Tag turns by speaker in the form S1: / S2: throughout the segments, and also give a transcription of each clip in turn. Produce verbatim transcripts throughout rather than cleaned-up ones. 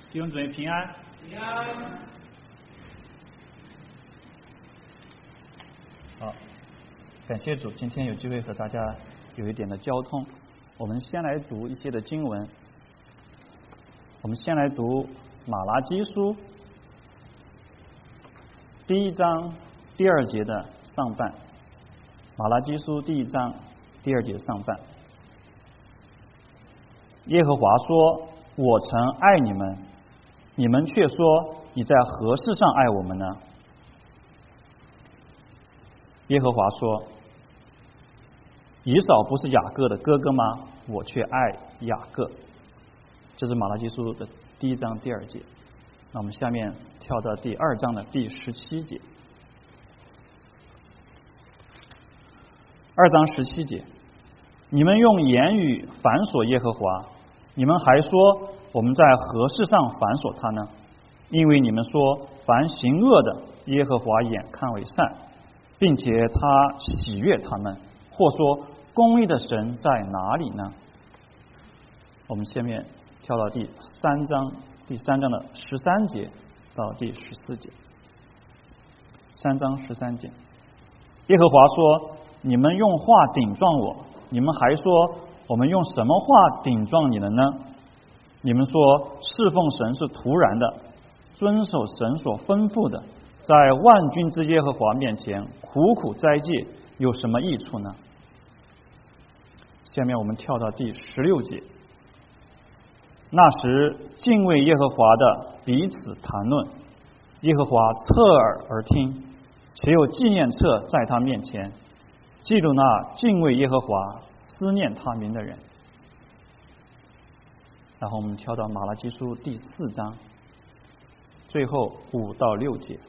S1: 弟兄姊妹平安。
S2: 平安。
S1: 好，感谢主，今天有机会和大家有一点的交通。我们先来读一些的经文。我们先来读马拉基书第一章第二节的上半。马拉基书第一章第二节上半。耶和华说：我曾爱你们，你们却说你在何事上爱我们呢？耶和华说：以扫不是雅各的哥哥吗？我却爱雅各。这是马拉基书的第一章第二节。那我们下面跳到第二章的第十七节。二章十七节，你们用言语反锁耶和华，你们还说我们在何事上反锁他呢？因为你们说凡行恶的，耶和华眼看为善，并且他喜悦他们，或说公义的神在哪里呢？我们下面跳到第三章，第三章的十三节到第十四节。三章十三节，耶和华说：你们用话顶撞我，你们还说我们用什么话顶撞你们呢？你们说侍奉神是徒然的，遵守神所吩咐的，在万军之耶和华面前苦苦斋戒，有什么益处呢？下面我们跳到第十六节。那时敬畏耶和华的彼此谈论，耶和华侧耳而听，且有纪念册在他面前，记录那敬畏耶和华思念他名的人。然后我们跳到马拉基书第四章最后五到六节。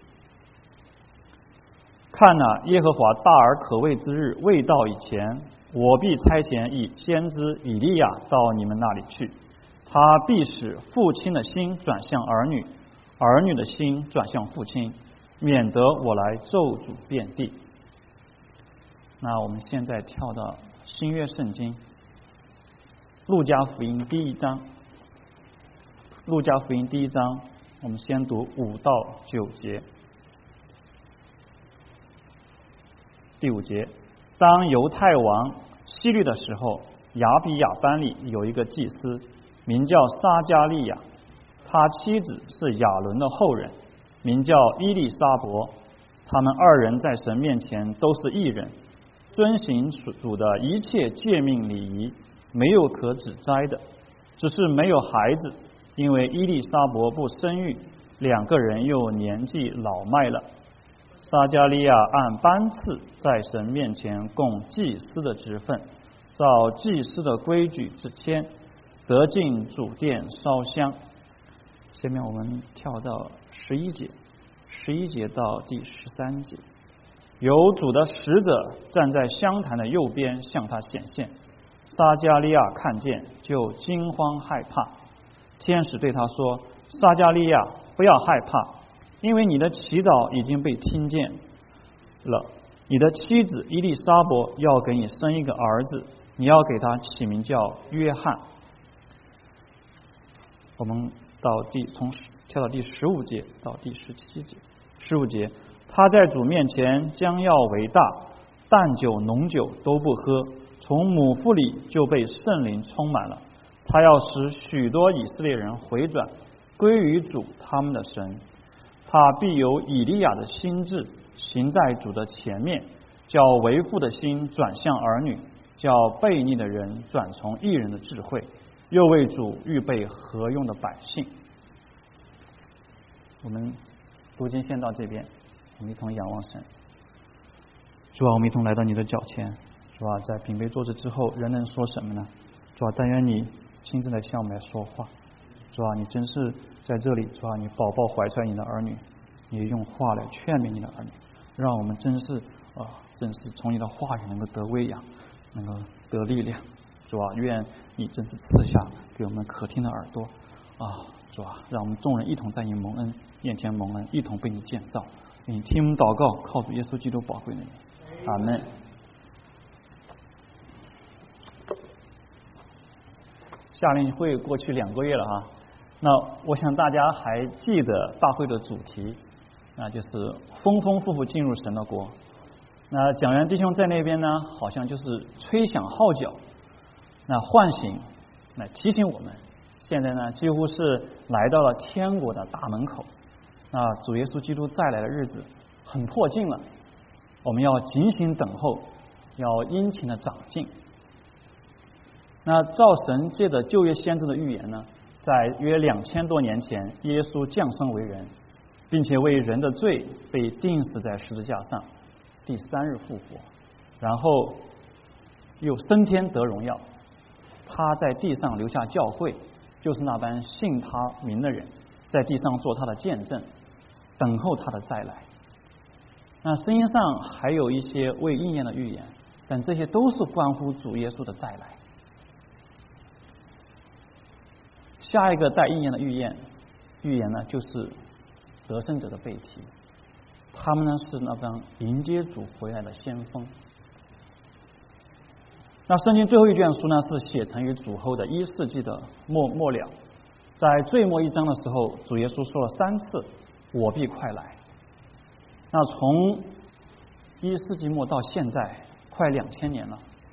S1: 看哪，耶和华大而可畏之日未到以前，我必差遣以先知以利亚到你们那里去，他必使父亲的心转向儿女，儿女的心转向父亲，免得我来咒诅遍地。那我们现在跳到新约圣经路加福音第一章。路加福音第一章，我们先读五到九节。第五节，当犹太王希律的时候，亚比亚班里有一个祭司，名叫撒加利亚，他妻子是亚伦的后人，名叫伊丽莎伯。他们二人在神面前都是义人，遵行主的一切诫命礼仪，没有可指摘的，只是没有孩子，因为伊丽莎伯不生育，两个人又年纪老迈了。撒加利亚按班次在神面前供祭司的职分，照祭司的规矩之签，得进主殿烧香。下面我们跳到十一节，十一节到第十三节。有主的使者站在香坛的右边向他显现，撒加利亚看见就惊慌害怕。天使对他说：撒加利亚，不要害怕，因为你的祈祷已经被听见了，你的妻子伊丽莎伯要给你生一个儿子，你要给他起名叫约翰。我们到第从跳到第十五节到第十七节。十五节，他在主面前将要为大，淡酒浓酒都不喝，从母腹里就被圣灵充满了。他要使许多以色列人回转，归于主他们的神。他必有以利亚的心志，行在主的前面，叫为父的心转向儿女，叫悖逆的人转从义人的智慧，又为主预备合用的百姓。我们读经先到这边，我们一同仰望神。主啊，我们一同来到你的脚前。主啊，在饼杯桌子之后，人能说什么呢？主啊，但愿你亲自来向我们来说话。主啊，你真是在这里，主啊，你宝宝怀揣你的儿女，你用话来劝勉你的儿女，让我们真是啊，真是从你的话语能够得喂养，能够得力量。主啊，愿你真是赐下给我们可听的耳朵啊！主啊，让我们众人一同在你蒙恩面前蒙恩，一同被你建造。你听我们祷告，靠主耶稣基督宝贵的名，阿门。夏令会过去两个月了哈， 那我想大家还记得大会的主题，那就是丰丰富富进入神的国。那讲员弟兄在那边呢，好像就是吹响号角，那唤醒，来提醒我们，现在呢几乎是来到了天国的大门口。那主耶稣基督再来的日子很迫近了，我们要警醒等候，要殷勤的长进。那照神借着旧约先知的预言呢，在约两千多年前，耶稣降生为人，并且为人的罪被钉死在十字架上，第三日复活，然后又升天得荣耀。他在地上留下教会，就是那般信他名的人，在地上做他的见证，等候他的再来。那圣经上还有一些未应验的预言，但这些都是关乎主耶稣的再来。下一个带应验的预言，预言呢就是得胜者的背题，他们呢是那帮迎接主回来的先锋。那圣经最后一卷书呢是写成于主后的一世纪的末末了，在最末一章的时候，主耶稣说了三次我必快来。那从一世纪末到现在快两千年了，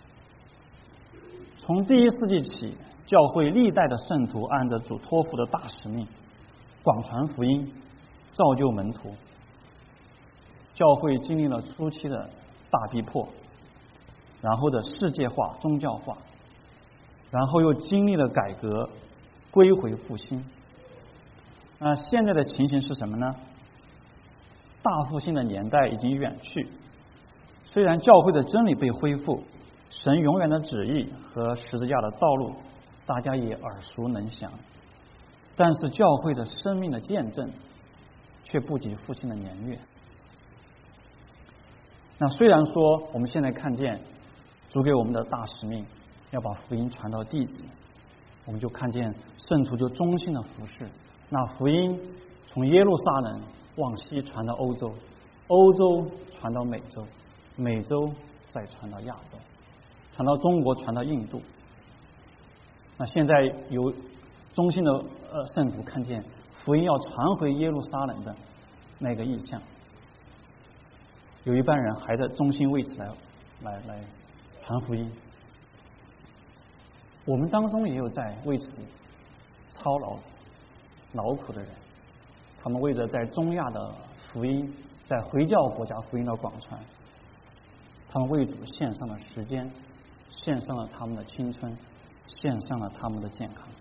S1: 从第一世纪起，教会历代的圣徒按着主托付的大使命，广传福音，造就门徒。教会经历了初期的大逼迫，然后的世界化、宗教化，然后又经历了改革、归回复兴。那现在的情形是什么呢？大复兴的年代已经远去，虽然教会的真理被恢复，神永远的旨意和十字架的道路大家也耳熟能详，但是教会的生命的见证却不及复兴的年月。那虽然说我们现在看见主给我们的大使命，要把福音传到地极，我们就看见圣徒就忠心的服侍，那福音从耶路撒冷往西传到欧洲，欧洲传到美洲，美洲再传到亚洲，传到中国，传到印度。那现在有忠心的呃圣徒看见福音要传回耶路撒冷的那个意象，有一半人还在忠心为此来来来传福音。我们当中也有在为此操劳劳苦的人，他们为着在中亚的福音，在回教国家福音的广传，他们为主献上了时间，献上了他们的青春，献上了他们的健康。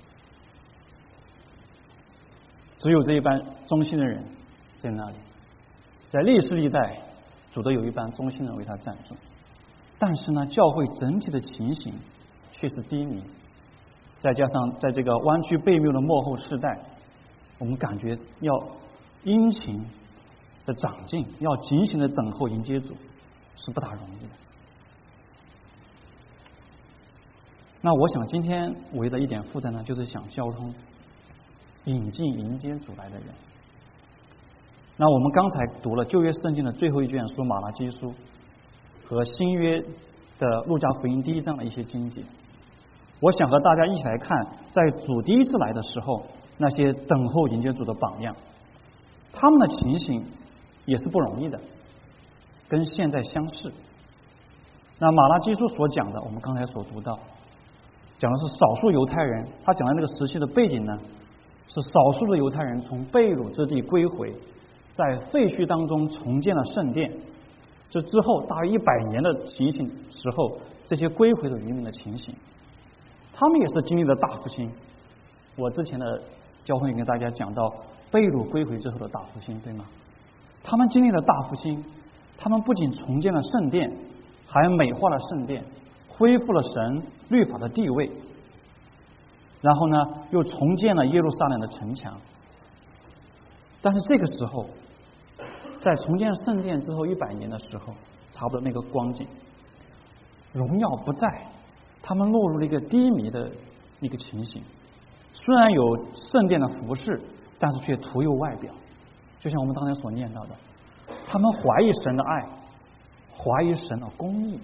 S1: 只有这一班忠心的人在那里，在历史历代主都有一班忠心的人为他站住，但是呢，教会整体的情形却是低迷。再加上在这个弯曲悖谬的末后世代，我们感觉要殷勤的长进，要警醒的等候迎接主，是不大容易的。那我想今天唯一的一点负责呢，就是想交通引进迎接主来的人。那我们刚才读了旧约圣经的最后一卷书马拉基书和新约的路加福音第一章的一些经节，我想和大家一起来看，在主第一次来的时候，那些等候迎接主的榜样，他们的情形也是不容易的，跟现在相似。那马拉基书所讲的，我们刚才所读到，讲的是少数犹太人，他讲的那个时期的背景呢，是少数的犹太人从被掳之地归回，在废墟当中重建了圣殿。这之后大约一百年的情形时候，这些归回的渔民的情形，他们也是经历了大复兴。我之前的教会跟大家讲到被掳归回之后的大复兴，对吗？他们经历了大复兴，他们不仅重建了圣殿，还美化了圣殿，恢复了神律法的地位，然后呢又重建了耶路撒冷的城墙。但是这个时候，在重建圣殿之后一百年的时候，差不多那个光景，荣耀不在，他们落入了一个低迷的一个情形。虽然有圣殿的服饰，但是却徒有外表，就像我们刚才所念到的，他们怀疑神的爱，怀疑神的公义，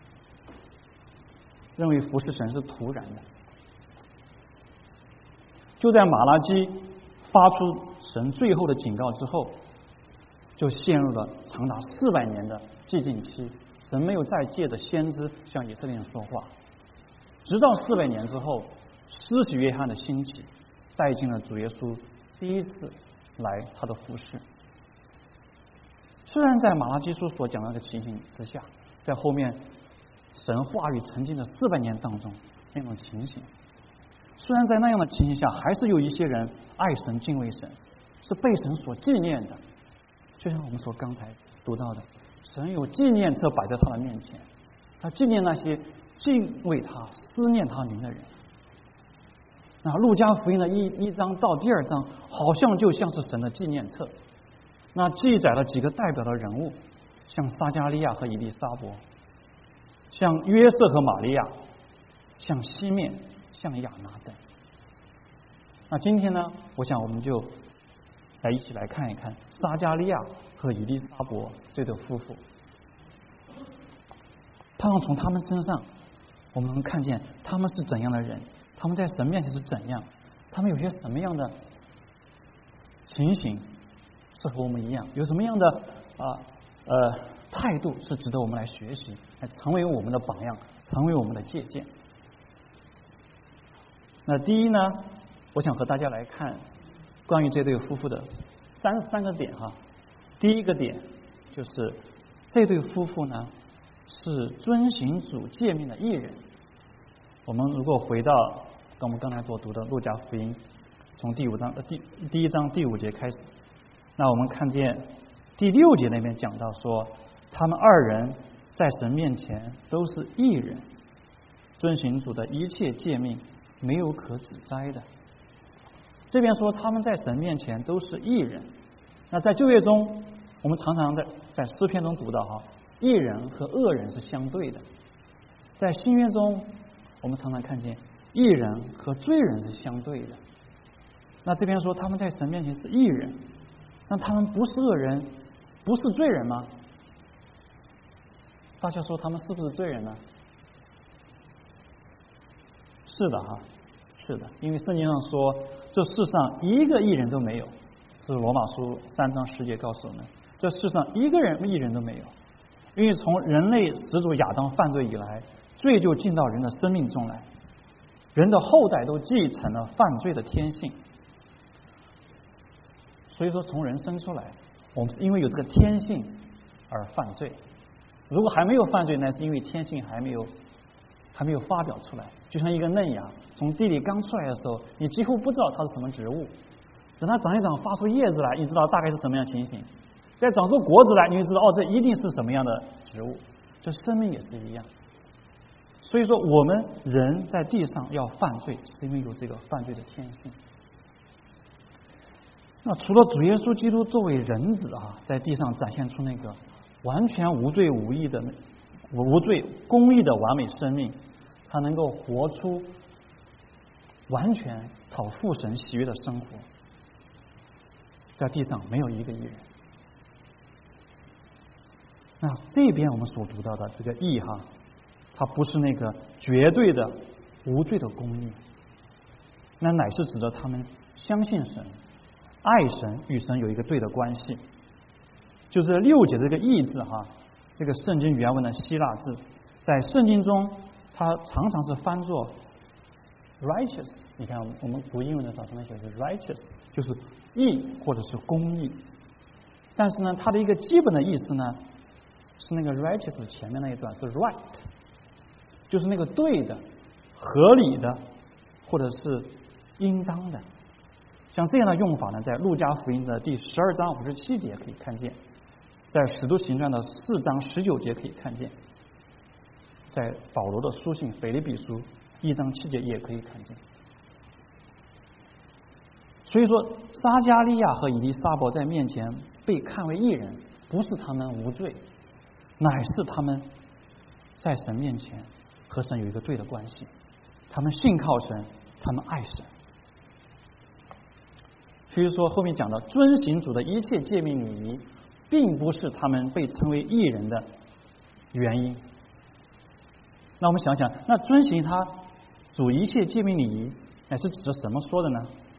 S1: 认为服侍神是徒然的。 就在马拉基发出神最后的警告之后，就陷入了长达四百年的寂静期。神没有再借着先知向以色列人说话，直到四百年之后，施洗约翰的兴起，带进了主耶稣第一次来他的服事。虽然在马拉基书所讲的那个情形之下，在后面神话语沉浸的四百年当中那种情形，虽然在那样的情形下，还是有一些人爱神敬畏神，是被神所纪念的。就像我们所刚才读到的，神有纪念册摆在他的面前，他纪念那些敬畏他、思念他名的人。那路加福音的一一章到第二章，好像就像是神的纪念册。那记载了几个代表的人物，像撒迦利亚和以利沙伯，像约瑟和玛利亚，像西面，像亚拿等。那今天呢，我想我们就来一起来看一看撒迦利亚和以利沙伯这对夫妇，盼望从他们身上我们能看见他们是怎样的人，他们在神面前是怎样，他们有些什么样的情形是和我们一样，有什么样的啊 呃, 呃态度是值得我们来学习，来成为我们的榜样，成为我们的借鉴。那第一呢，我想和大家来看关于这对夫妇的三三个点哈。第一个点就是这对夫妇呢是遵行主诫命的义人。我们如果回到跟我们刚才所读的路加福音，从第五章呃第第一章第五节开始，那我们看见第六节那边讲到说，他们二人在神面前都是义人，遵行主的一切诫命，没有可指摘的。这边说他们在神面前都是义人。那在旧约中，我们常常在在诗篇中读到哈，义人和恶人是相对的。在新约中，我们常常看见义人和罪人是相对的。那这边说他们在神面前是义人，那他们不是恶人，不是罪人吗？大家说他们是不是罪人呢？是的哈，是的，因为圣经上说这世上一个义人都没有，这是罗马书三章十节告诉我们，这世上一个人义人都没有。因为从人类始祖亚当犯罪以来，罪就进到人的生命中来，人的后代都继承了犯罪的天性。所以说从人生出来，我们是因为有这个天性而犯罪。如果还没有犯罪，那是因为天性还没有还没有发表出来。就像一个嫩芽从地里刚出来的时候，你几乎不知道它是什么植物，等它长一长发出叶子来，你知道大概是什么样的情形，再长出果子来，你就知道哦，这一定是什么样的植物。这生命也是一样。所以说我们人在地上要犯罪，是因为有这个犯罪的天性。那除了主耶稣基督作为人子啊，在地上展现出那个完全无罪无义的无罪公义的完美生命，他能够活出完全讨父神喜悦的生活，在地上没有一个义人。那这边我们所读到的这个义哈，它不是那个绝对的无罪的公义，那乃是指着他们相信神、爱神，与神有一个对的关系。就是六节这个义字哈，这个圣经原文的希腊字，在圣经中它常常是翻作 righteous。你看我们读英文的时候，上面写的是 righteous， 就是义或者是公义。但是呢，它的一个基本的意思呢，是那个 righteous 前面那一段是 right， 就是那个对的、合理的，或者是应当的。像这样的用法呢，在路加福音的第十二章五十七节可以看见，在使徒行传的四章十九节可以看见，在保罗的书信腓立比书一章七节也可以看见。所以说撒迦利亚和以利沙伯在面前被看为义人，不是他们无罪，乃是他们在神面前和神有一个对的关系，他们信靠神，他们爱神。所以说后面讲到遵行主的一切诫命礼仪，并不是他们被称为义人的原因。那我们想想，那遵行他主一切诫命礼仪乃是指着什么说的呢？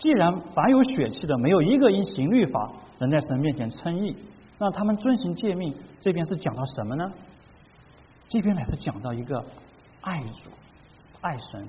S1: 既然凡有血气的，没有一个因行律法能在神面前称义，那他们遵行诫命，这边是讲到什么呢？这边乃是讲到一个爱主、爱神。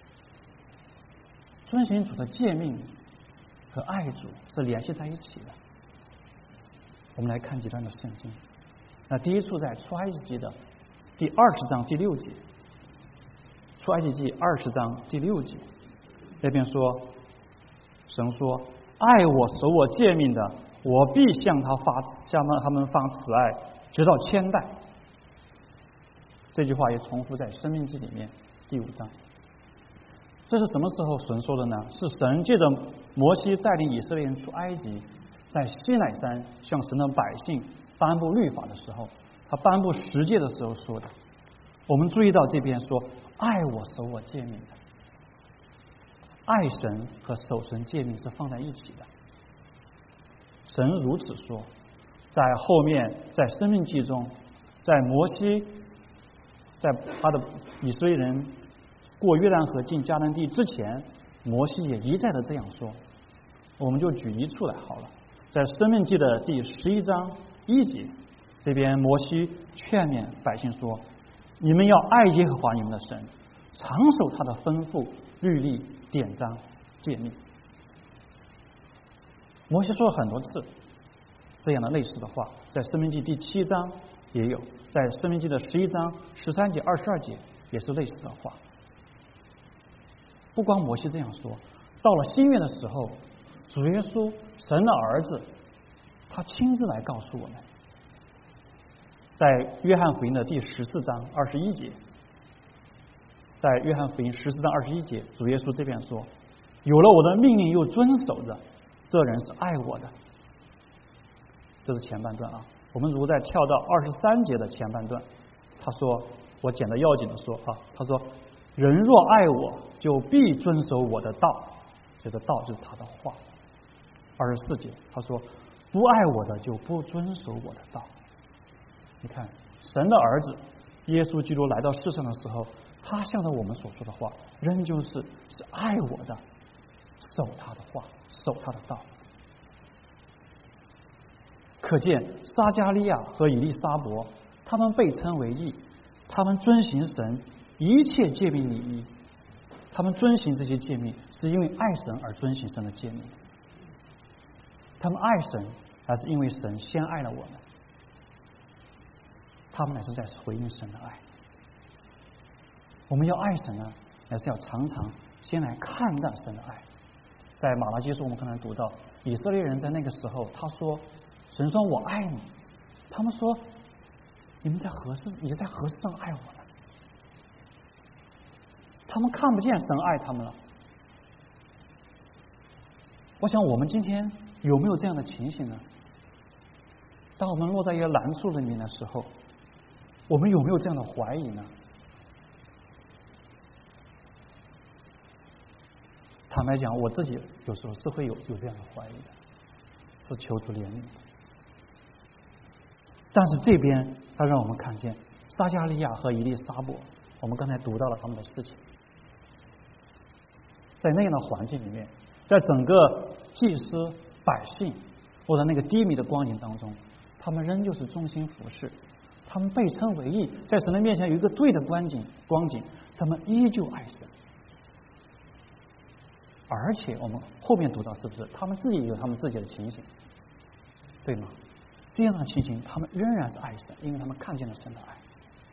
S1: 遵行主的诫命和爱主是联系在一起的。我们来看几段的圣经。那第一处在出埃及记的第二十章第六节，出埃及记二十章第六节，那边说，神说：“爱我、守我诫命的，我必向他发向他们发慈爱，直到千代。”这句话也重复在申命记里面第五章。这是什么时候神说的呢？是神借着摩西带领以色列人出埃及，在西乃山向神的百姓颁布律法的时候，他颁布十诫的时候说的。我们注意到这边说爱我、守我诫命的，爱神和守神诫命是放在一起的。神如此说，在后面在申命记中，在摩西在他的以色列人过约旦河进迦南地之前，摩西也一再的这样说。我们就举一处来好了，在申命记的第十一章一节，这边摩西劝勉百姓说：“你们要爱耶和华你们的神，常守他的吩咐、律例、典章、诫命。”摩西说了很多次这样的类似的话，在申命记第七章也有，在申命记的十一章十三节、二十二节也是类似的话。不光摩西这样说，到了新约的时候，主耶稣神的儿子他亲自来告诉我们，在约翰福音的第十四章二十一节，在约翰福音十四章二十一节，主耶稣这边说：“有了我的命令又遵守的，这人是爱我的。”这是前半段啊。我们如果再跳到二十三节的前半段，他说，我简的要紧的说啊，他说：“人若爱我，就必遵守我的道。”这个道就是他的话。二十四节他说：“不爱我的，就不遵守我的道。”你看，神的儿子耶稣基督来到世上的时候，他向着我们所说的话，仍旧是是爱我的，守他的话，守他的道。可见撒迦利亚和以利沙伯，他们被称为义，他们遵行神一切诫命礼仪，他们遵行这些诫命是因为爱神而遵行神的诫命，他们爱神还是因为神先爱了我们，他们乃是在回应神的爱。我们要爱神呢，乃是要常常先来看待神的爱。在马拉基书我们可能读到，以色列人在那个时候，他说神说我爱你，他们说你们在何事你在何事上爱我呢？他们看不见神爱他们了。我想我们今天有没有这样的情形呢？当我们落在一个难处里面的时候，我们有没有这样的怀疑呢？坦白讲，我自己有时候是会有有这样的怀疑的，是求主怜悯的。但是这边他让我们看见撒迦利亚和以利沙伯，我们刚才读到了他们的事情，在那样的环境里面，在整个祭司百姓或者那个低迷的光景当中，他们仍旧是忠心服侍，他们被称为义，在神的面前有一个对的光景光景，他们依旧爱神。而且我们后面读到，是不是他们自己也有他们自己的情形，对吗？这样的情形，他们仍然是爱神，因为他们看见了神的爱。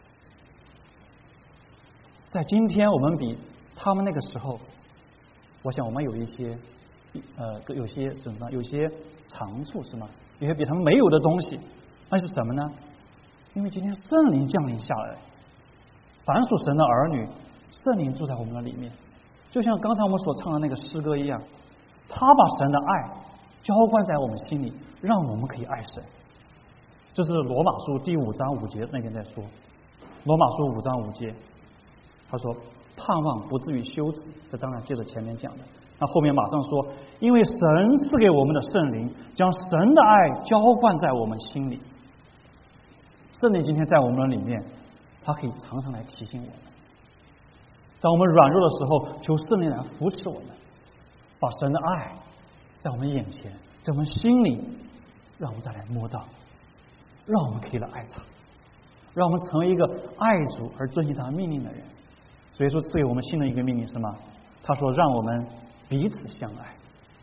S1: 在今天我们比他们那个时候，我想我们有一些呃有些什么呢？有些长处是吗？有些比他们没有的东西，那是什么呢？因为今天圣灵降临下来，凡属神的儿女，圣灵住在我们的里面，就像刚才我们所唱的那个诗歌一样，他把神的爱浇灌在我们心里，让我们可以爱神。这是罗马书第五章五节那边在说，罗马书五章五节，他说盼望不至于羞耻，这当然接着前面讲的。那后面马上说，因为神赐给我们的圣灵，将神的爱浇灌在我们心里。圣灵今天在我们的里面，他可以常常来提醒我们，在我们软弱的时候，求圣灵来扶持我们， 把神的爱在我们眼前，在我们心里，让我们再来摸到，让我们可以来爱他，让我们成为一个爱主而遵行他命令的人。所以说赐给我们新的一个命令是什么？他说让我们彼此相爱，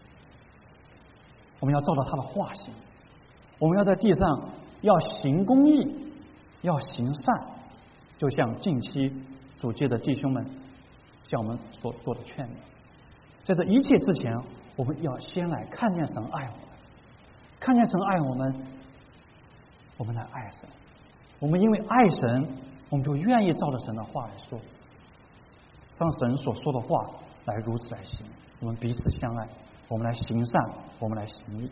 S1: 我们要照着他的话行，我们要在地上要行公义，要行善，就像近期主界的弟兄们向我们所做的劝勉。在这一切之前，我们要先来看见神爱我们，看见神爱我们，我们来爱神。我们因为爱神，我们就愿意照着神的话来说，像神所说的话来如此来行。我们彼此相爱，我们来行善，我们来行义。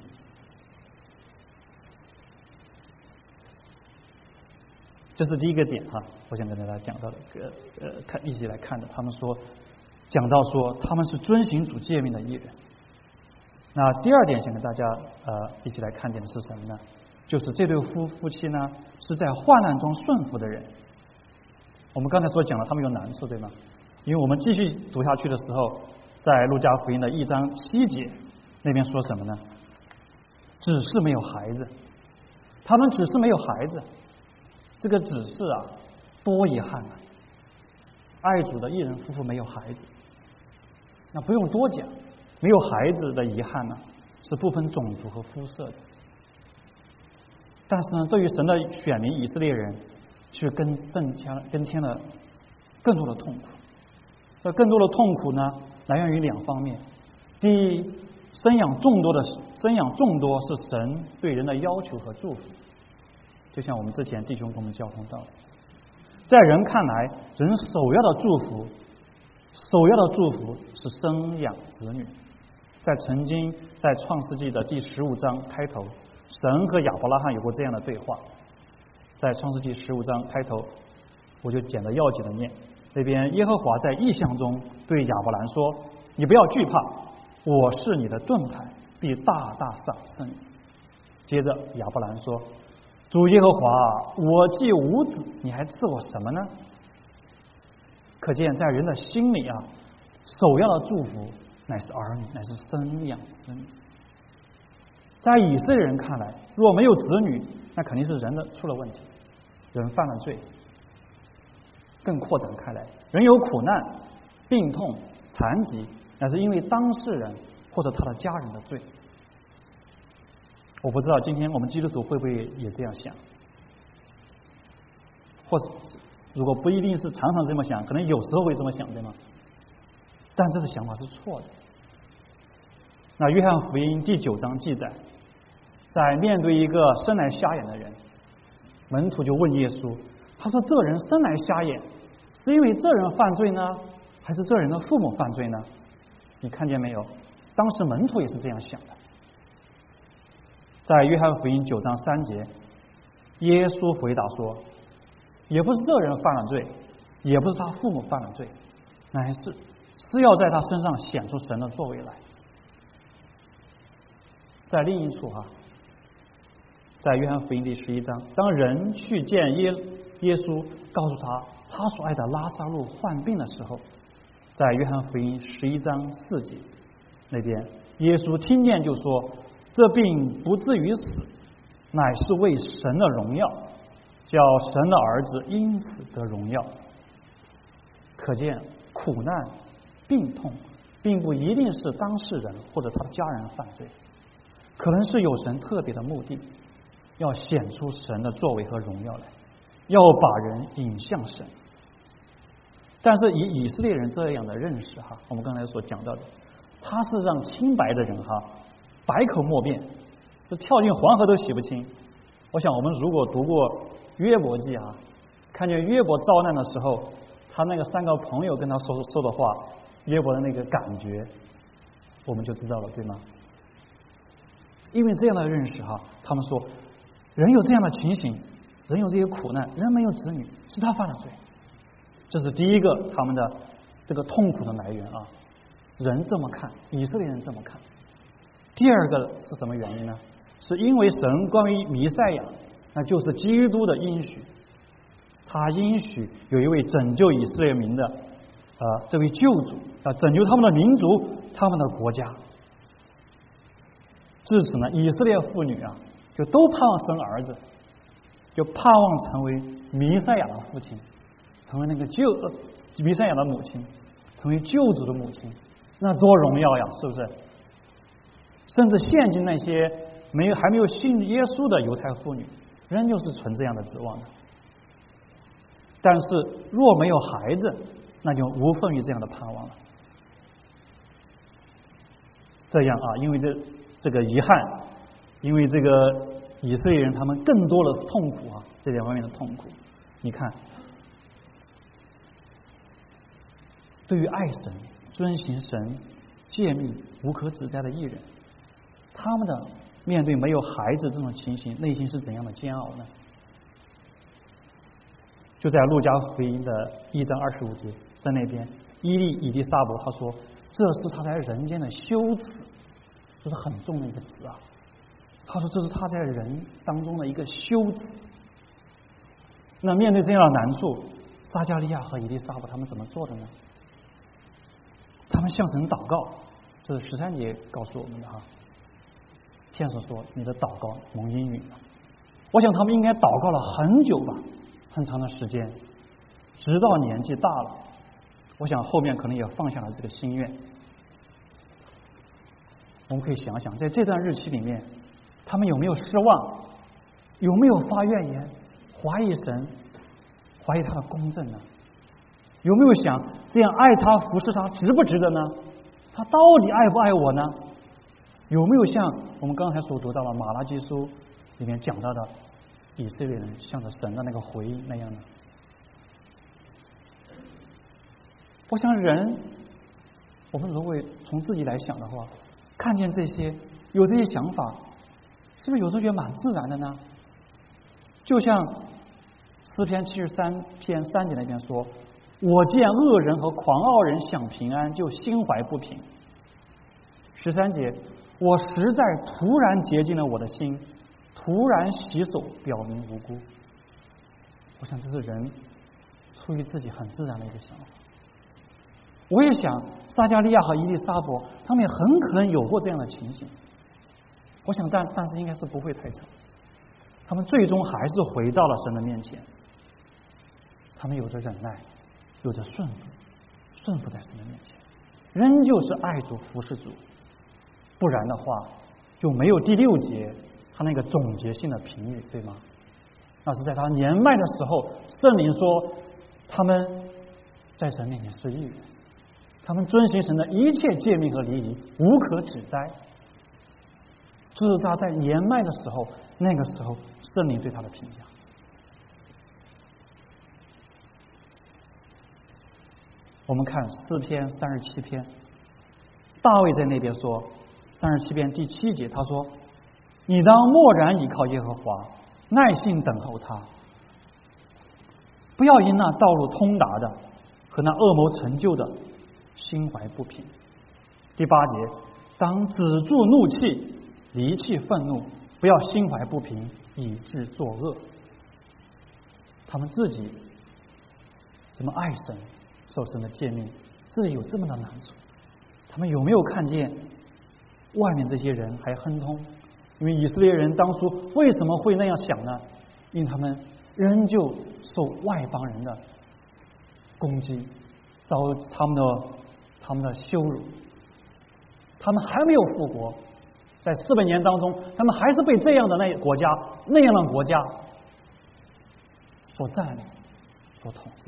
S1: 这是第一个点哈，我想跟大家讲到的，呃呃，看一起来看的。他们说讲到说他们是遵行主诫命的义人。那第二点想跟大家呃一起来看见的是什么呢？就是这对夫夫妻呢是在患难中顺服的人。我们刚才所讲了，他们有难处，对吗？因为我们继续读下去的时候，在路加福音的一章七节那边说什么呢？只是没有孩子，他们只是没有孩子。这个只是啊，多遗憾啊！爱主的义人夫妇没有孩子，那不用多讲，没有孩子的遗憾呢、啊，是不分种族和肤色的。但是呢，对于神的选民以色列人，却更增加增添了更多的痛苦。这更多的痛苦呢，来源于两方面。第一，生养众多的生养众多是神对人的要求和祝福。就像我们之前弟兄跟我们交通到的，在人看来，人首要的祝福，首要的祝福是生养子女。在曾经在创世纪的第十五章开头，神和亚伯拉罕有过这样的对话。在创世纪十五章开头，我就简单要紧的念，那边耶和华在异象中对亚伯兰说：“你不要惧怕，我是你的盾牌，必大大赏赐你。”接着亚伯兰说：“主耶和华，我既无子，你还赐我什么呢？”可见在人的心里啊，首要的祝福乃是儿女，乃是生养子女。在以色列人看来，若没有子女，那肯定是人的出了问题，人犯了罪。更扩展开来，人有苦难、病痛、残疾，乃是因为当事人或者他的家人的罪。我不知道今天我们基督徒会不会也这样想，或者如果不一定是常常这么想，可能有时候会这么想，对吗？但这个想法是错的。那约翰福音第九章记载，在面对一个生来瞎眼的人，门徒就问耶稣，他说：“这人生来瞎眼，是因为这人犯罪呢，还是这人的父母犯罪呢？”你看见没有？当时门徒也是这样想的。在约翰福音九章三节，耶稣回答说：“也不是这人犯了罪，也不是他父母犯了罪，乃是是要在他身上显出神的作为来。”在另一处哈、啊，在约翰福音第十一章，当人去见耶耶稣，告诉他他所爱的拉撒路患病的时候，在约翰福音十一章四节那边，耶稣听见就说：“这病不至于死，乃是为神的荣耀，叫神的儿子因此得荣耀。”可见苦难、病痛并不一定是当事人或者他的家人犯罪，可能是有神特别的目的，要显出神的作为和荣耀来，要把人引向神。但是以以色列人这样的认识哈，我们刚才所讲到的，他是让清白的人哈百口莫辩，这跳进黄河都洗不清。我想我们如果读过约伯记啊，看见约伯遭难的时候，他那个三个朋友跟他说说的话，约伯的那个感觉，我们就知道了，对吗？因为这样的认识哈，他们说人有这样的情形，人有这些苦难，人没有子女，是他犯了罪。这是第一个他们的这个痛苦的来源啊，人这么看，以色列人这么看。第二个是什么原因呢？是因为神关于弥赛亚，那就是基督的应许，他应许有一位拯救以色列民的呃这位救主啊，拯救他们的民族他们的国家。至此呢，以色列妇女啊，就都盼望生儿子，就盼望成为弥赛亚的父亲，成为那个救弥赛亚的母亲，成为救主的母亲，那多荣耀呀，是不是？甚至现今那些没有还没有信耶稣的犹太妇女，仍旧是存这样的指望的。但是若没有孩子，那就无分于这样的盼望了。这样啊，因为这这个遗憾，因为这个以色列人他们更多的痛苦啊，这两方面的痛苦。你看，对于爱神、遵行神诫命、无可指摘的义人，他们的面对没有孩子这种情形，内心是怎样的煎熬呢？就在路加福音的一章二十五节，在那边，伊利以利沙伯他说，这是他在人间的羞耻，这是很重的一个词啊。他说这是他在人当中的一个羞耻。那面对这样的难处，撒迦利亚和以利沙伯他们怎么做的呢？他们向神祷告，这是十三节告诉我们的哈。天使说：“你的祷告蒙应允了。”我想他们应该祷告了很久吧，很长的时间，直到年纪大了，我想后面可能也放下了这个心愿。我们可以想想，在这段日期里面，他们有没有失望？有没有发怨言？怀疑神，怀疑他的公正呢？有没有想这样爱他、服侍他，值不值得呢？他到底爱不爱我呢？有没有像我们刚才所读到的马拉基书里面讲到的以色列人向着神的那个回应那样呢？我想人，我们如果从自己来想的话，看见这些，有这些想法，是不是有时候觉得蛮自然的呢？就像诗篇七十三篇三节那边说，我见恶人和狂傲人享平安，就心怀不平。十三节，我实在突然洁净了我的心，突然洗手，表明无辜。我想这是人出于自己很自然的一个想法。我也想撒迦利亚和以利沙伯他们也很可能有过这样的情形。我想但但是应该是不会太长，他们最终还是回到了神的面前，他们有着忍耐，有着顺服，顺服在神的面前，仍旧是爱主服侍主。不然的话就没有第六节他那个总结性的评语，对吗？那是在他年迈的时候，圣灵说他们在神面前是义人，他们遵行神的一切诫命和礼仪，无可指摘。这是他在年迈的时候，那个时候圣灵对他的评价。我们看诗篇三十七篇，大卫在那边说，三十七篇第七节他说，你当默然倚靠耶和华，耐心等候他，不要因那道路通达的和那恶谋成就的心怀不平。第八节，当止住怒气，离弃愤怒，不要心怀不平，以致作恶。他们自己怎么爱神，受神的诫命，自己有这么的难处，他们有没有看见外面这些人还亨通？因为以色列人当初为什么会那样想呢？因为他们仍旧受外邦人的攻击，遭他们的他们的羞辱，他们还没有复国，在四百年当中，他们还是被这样的那国家那样的国家所占领、所统治。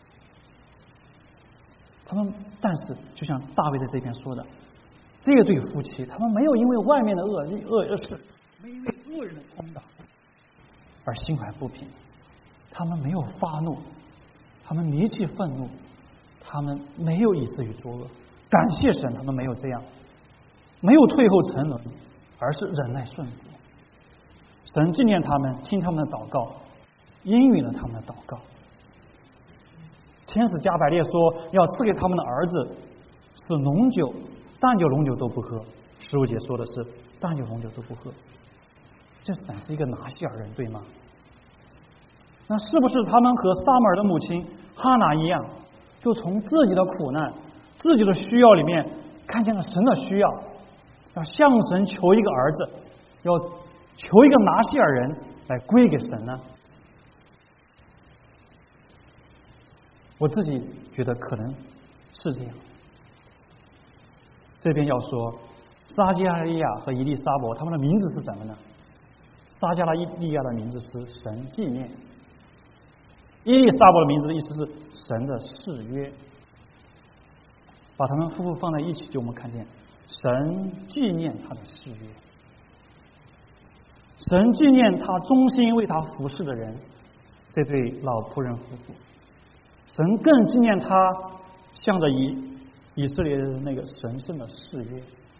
S1: 他们，但是就像大卫在这边说的，这对夫妻，他们没有因为外面的恶恶恶事，没有因为恶人的攻打而心怀不平，他们没有发怒，他们离弃愤怒，他们没有以至于作恶。感谢神，他们没有这样，没有退后沉沦，而是忍耐顺服。神纪念他们，听他们的祷告，应允了他们的祷告。天使加百列说要赐给他们的儿子是浓酒，淡酒浓酒都不喝。十五节说的是淡酒浓酒都不喝，这乃是一个拿西尔人，对吗？那是不是他们和撒母耳的母亲哈拿一样，就从自己的苦难、自己的需要里面看见了神的需要，要向神求一个儿子，要求一个拿西尔人来归给神呢？我自己觉得可能是这样。这边要说撒迦利亚和以利沙伯他们的名字是什么呢？撒迦利亚的名字是神纪念，以利沙伯的名字的意思是神的誓约。把他们夫妇放在一起，就我们看见神纪念他的誓约，神纪念他忠心为他服侍的人，这对老仆人夫妇。神更纪念他向着以以色列人那个神圣的誓约。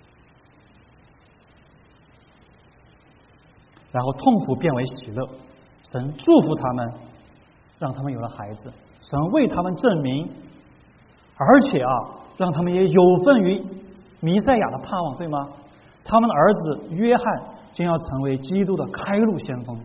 S1: 然后痛苦变为喜乐，神祝福他们，让他们有了孩子，神为他们证明，而且啊，让他们也有份于弥赛亚的盼望，对吗？他们的儿子约翰将要成为基督的开路先锋，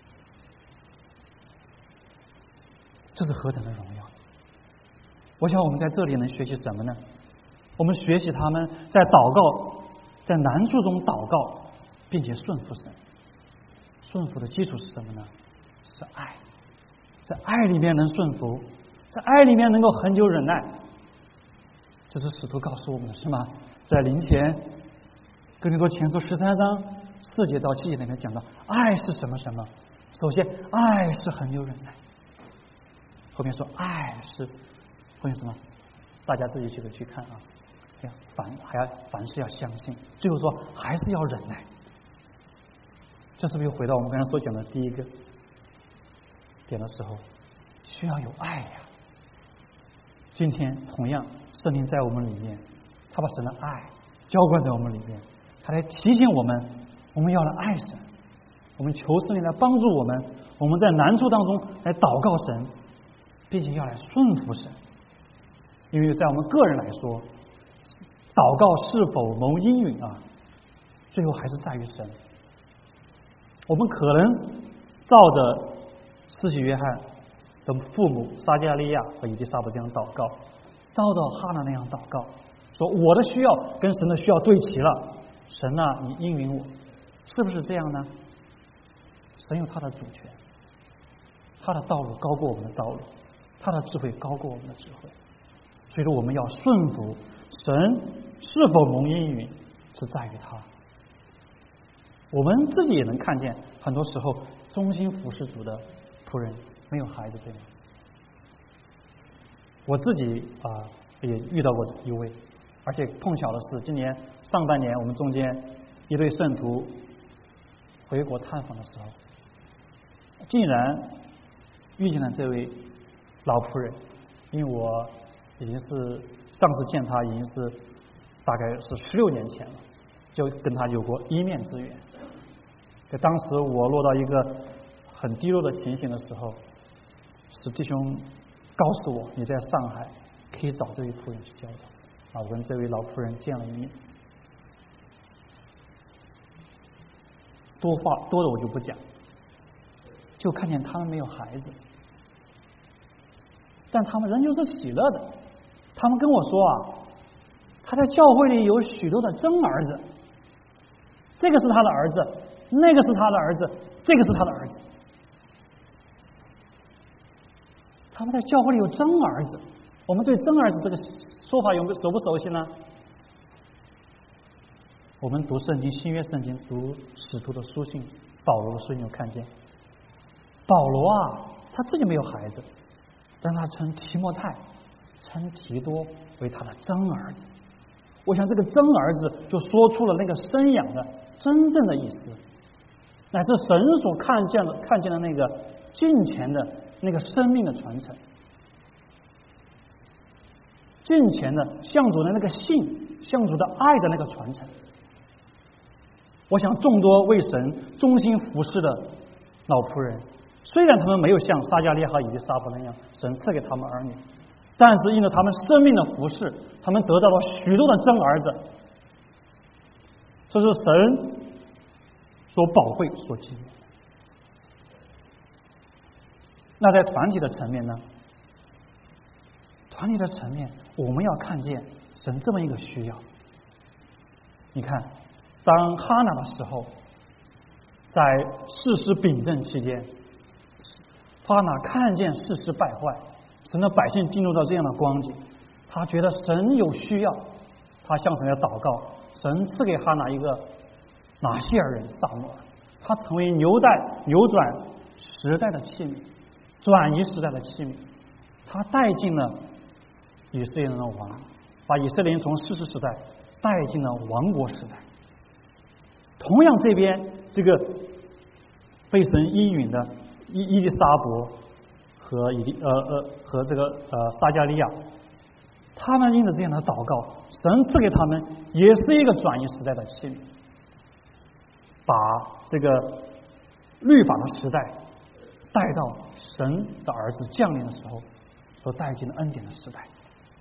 S1: 这是何等的荣耀！我想我们在这里能学习什么呢？我们学习他们在祷告，在难处中祷告，并且顺服神。顺服的基础是什么呢？是爱，在爱里面能顺服，在爱里面能够恒久忍耐。这是使徒告诉我们的，是吗？在临前哥林多前书十三章四节到七节里面讲到，爱是什么什么？首先，爱是恒久忍耐。后面说，爱是后面什么？大家自己去去看啊。凡还要凡事要相信，最后说还是要忍耐。这是不是又回到我们刚才所讲的第一个点的时候，需要有爱呀。今天同样，圣灵在我们里面，他把神的爱浇灌在我们里面，他来提醒我们，我们要来爱神，我们求圣灵来帮助我们，我们在难处当中来祷告神，并且要来顺服神。因为在我们个人来说，祷告是否蒙应允啊，最后还是在于神。我们可能照着施洗约翰的父母撒迦利亚和以利沙伯这样祷告，照着哈拿那样祷告，说我的需要跟神的需要对齐了，神啊，你应允我，是不是这样呢？神有他的主权，他的道路高过我们的道路，他的智慧高过我们的智慧，所以说我们要顺服神，是否蒙应允是在于他。我们自己也能看见，很多时候忠心服侍主的仆人没有孩子，对吗？我自己啊、呃、也遇到过一位，而且碰巧的是，今年上半年我们中间一对圣徒回国探访的时候，竟然遇见了这位老仆人。因为我已经是上次见他已经是大概是十六年前了，就跟他有过一面之缘。在当时我落到一个很低落的情形的时候，是弟兄告诉我，你在上海可以找这位仆人去教导啊。我跟这位老仆人见了一面，多话多的我就不讲，就看见他们没有孩子，但他们仍旧是喜乐的。他们跟我说啊，他在教会里有许多的真儿子，这个是他的儿子，那个是他的儿子，这个是他的儿子。他们在教会里有真儿子。我们对真儿子这个说法有没有熟不熟悉呢？我们读圣经，新约圣经，读使徒的书信，保罗的书信有看见，保罗啊，他自己没有孩子，但他称提摩太、称提多为他的真儿子。我想这个真儿子就说出了那个生养的真正的意思，乃是神所看见的看见的那个敬虔的那个生命的传承，敬虔的向主的那个信，向主的爱的那个传承。我想众多为神忠心服侍的老仆人，虽然他们没有像撒迦利亚和以利沙伯那样神赐给他们儿女，但是因着他们生命的服侍，他们得到了许多的真儿子。这是神所宝贵所给予。那在团体的层面呢？团体的层面，我们要看见神这么一个需要， 你看，当哈拿的时候，在士师秉政期间，哈拿看见士师败坏，神的百姓进入到这样的光景，他觉得神有需要，他向神来祷告，神赐给哈拿一个拿西尔人撒母耳，他成为扭带扭转时代的器皿，转移时代的器皿，他带进了以色列人的王，把以色列人从士师时代带进了王国时代。同样这边这个被神应允的伊伊丽莎伯和以利呃呃和这个呃撒迦利亚，他们因着这样的祷告，神赐给他们也是一个转移时代的器皿，把这个律法的时代带到神的儿子降临的时候所带进的恩典的时代。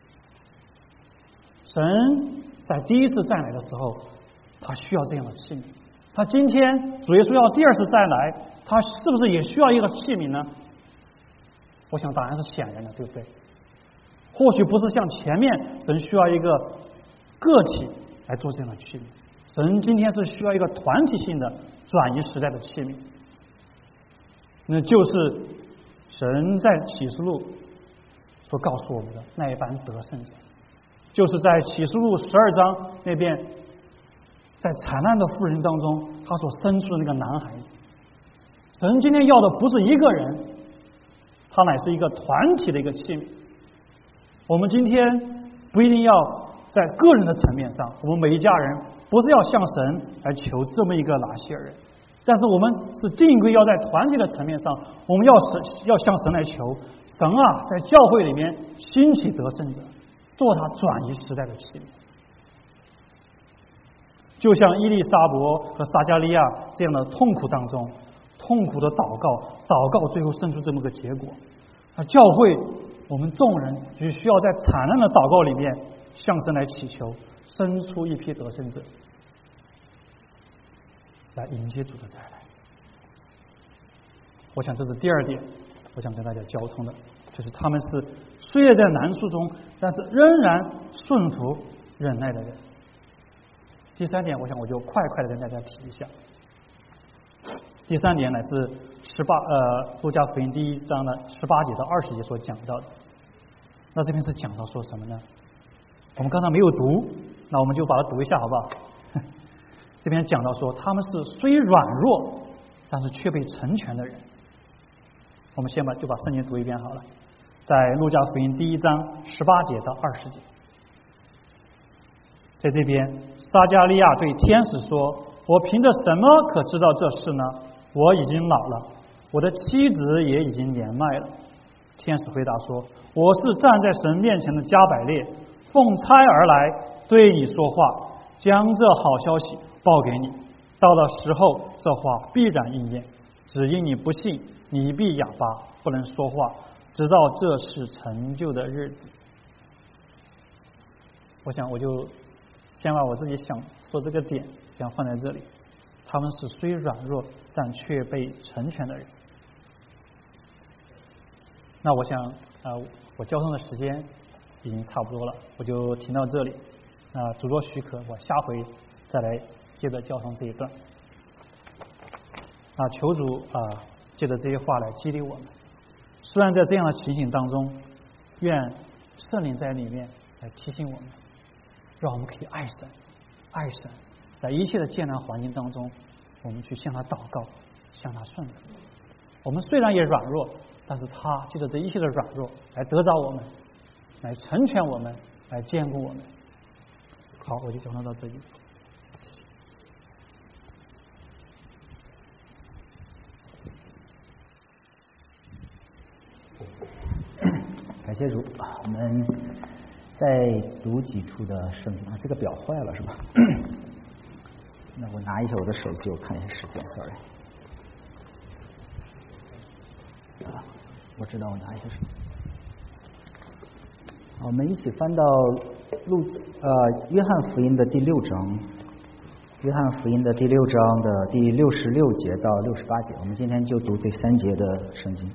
S1: 神在第一次再来的时候，他需要这样的器皿。他今天主耶稣要第二次再来，他是不是也需要一个器皿呢？我想答案是显然的，对不对？或许不是像前面神需要一个个体来做这样的器皿，神今天是需要一个团体性的转移时代的器皿，那就是神在启示录所告诉我们的那一班得胜者，就是在启示录十二章那边，在惨难的妇人当中，他所生出的那个男孩子。神今天要的不是一个人，他乃是一个团体的一个器皿。我们今天不一定要在个人的层面上，我们每一家人不是要向神来求这么一个拿西尔人，但是我们是定规要在团体的层面上，我们要神要向神来求神啊，在教会里面兴起得胜者，做他转移时代的器皿。就像伊丽莎伯和撒迦利亚这样的痛苦当中，痛苦的祷告，祷告最后生出这么个结果。那教会我们众人就需要在惨难的祷告里面向神来祈求，生出一批得胜者，来迎接主的再来。我想这是第二点，我想跟大家交通的，就是他们是虽然在难处中，但是仍然顺服忍耐的人。第三点，我想我就快快的跟大家提一下。第三点乃是十八呃路加福音第一章的十八节到二十节所讲到的。那这边是讲到说什么呢？我们刚才没有读，那我们就把它读一下好不好？这边讲到说，他们是虽软弱，但是却被成全的人。我们先把就把圣经读一遍好了，在路加福音第一章十八节到二十节。在这边，撒迦利亚对天使说：“我凭着什么可知道这事呢？我已经老了，我的妻子也已经年迈了。”天使回答说：“我是站在神面前的加百列，奉差而来对你说话，将这好消息报给你。到了时候，这话必然应验。只因你不信，你必哑巴，不能说话，直到这事成就的日子。”我想，我就先把我自己想说这个点想放在这里。他们是虽软弱，但却被成全的人。那我想，呃，我交通的时间已经差不多了，我就停到这里。啊，主若许可，我下回再来接着交通这一段。啊，求主啊，借着这些话来激励我们。虽然在这样的情形当中，愿圣灵在里面来提醒我们，让我们可以爱神，爱神，在一切的艰难环境当中，我们去向他祷告，向他顺服。我们虽然也软弱，但是他借着这一切的软弱来得着我们，来成全我们，来坚固我们。好，我就讲到这里。
S2: 感谢主，我们再读几处的圣经啊，这个表坏了是吧？那我拿一下我的手机，我看一下时间 ，sorry。啊，我知道我拿一下手机。我们一起翻到路呃约翰福音的第六章，约翰福音的第六章的第六十六节到六十八节，我们今天就读这三节的圣经。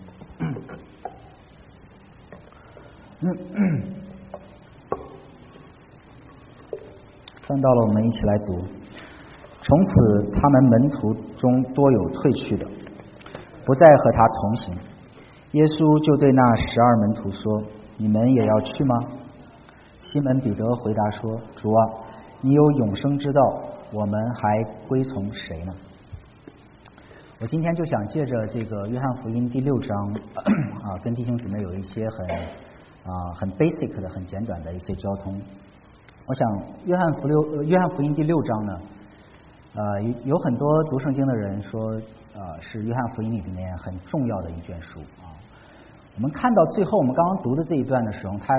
S2: 翻到了，我们一起来读。从此，他们门徒中多有退去的，不再和他同行。耶稣就对那十二门徒说：“你们也要去吗？”西门彼得回答说：“主啊，你有永生之道，我们还归从谁呢？”我今天就想借着这个约翰福音第六章啊，跟弟兄姊妹有一些很啊很 basic 的、很简短的一些交通。我想约翰福六约翰福音第六章呢，呃有有很多读圣经的人说，呃是约翰福音里面很重要的一卷书啊。我们看到最后，我们刚刚读的这一段的时候，它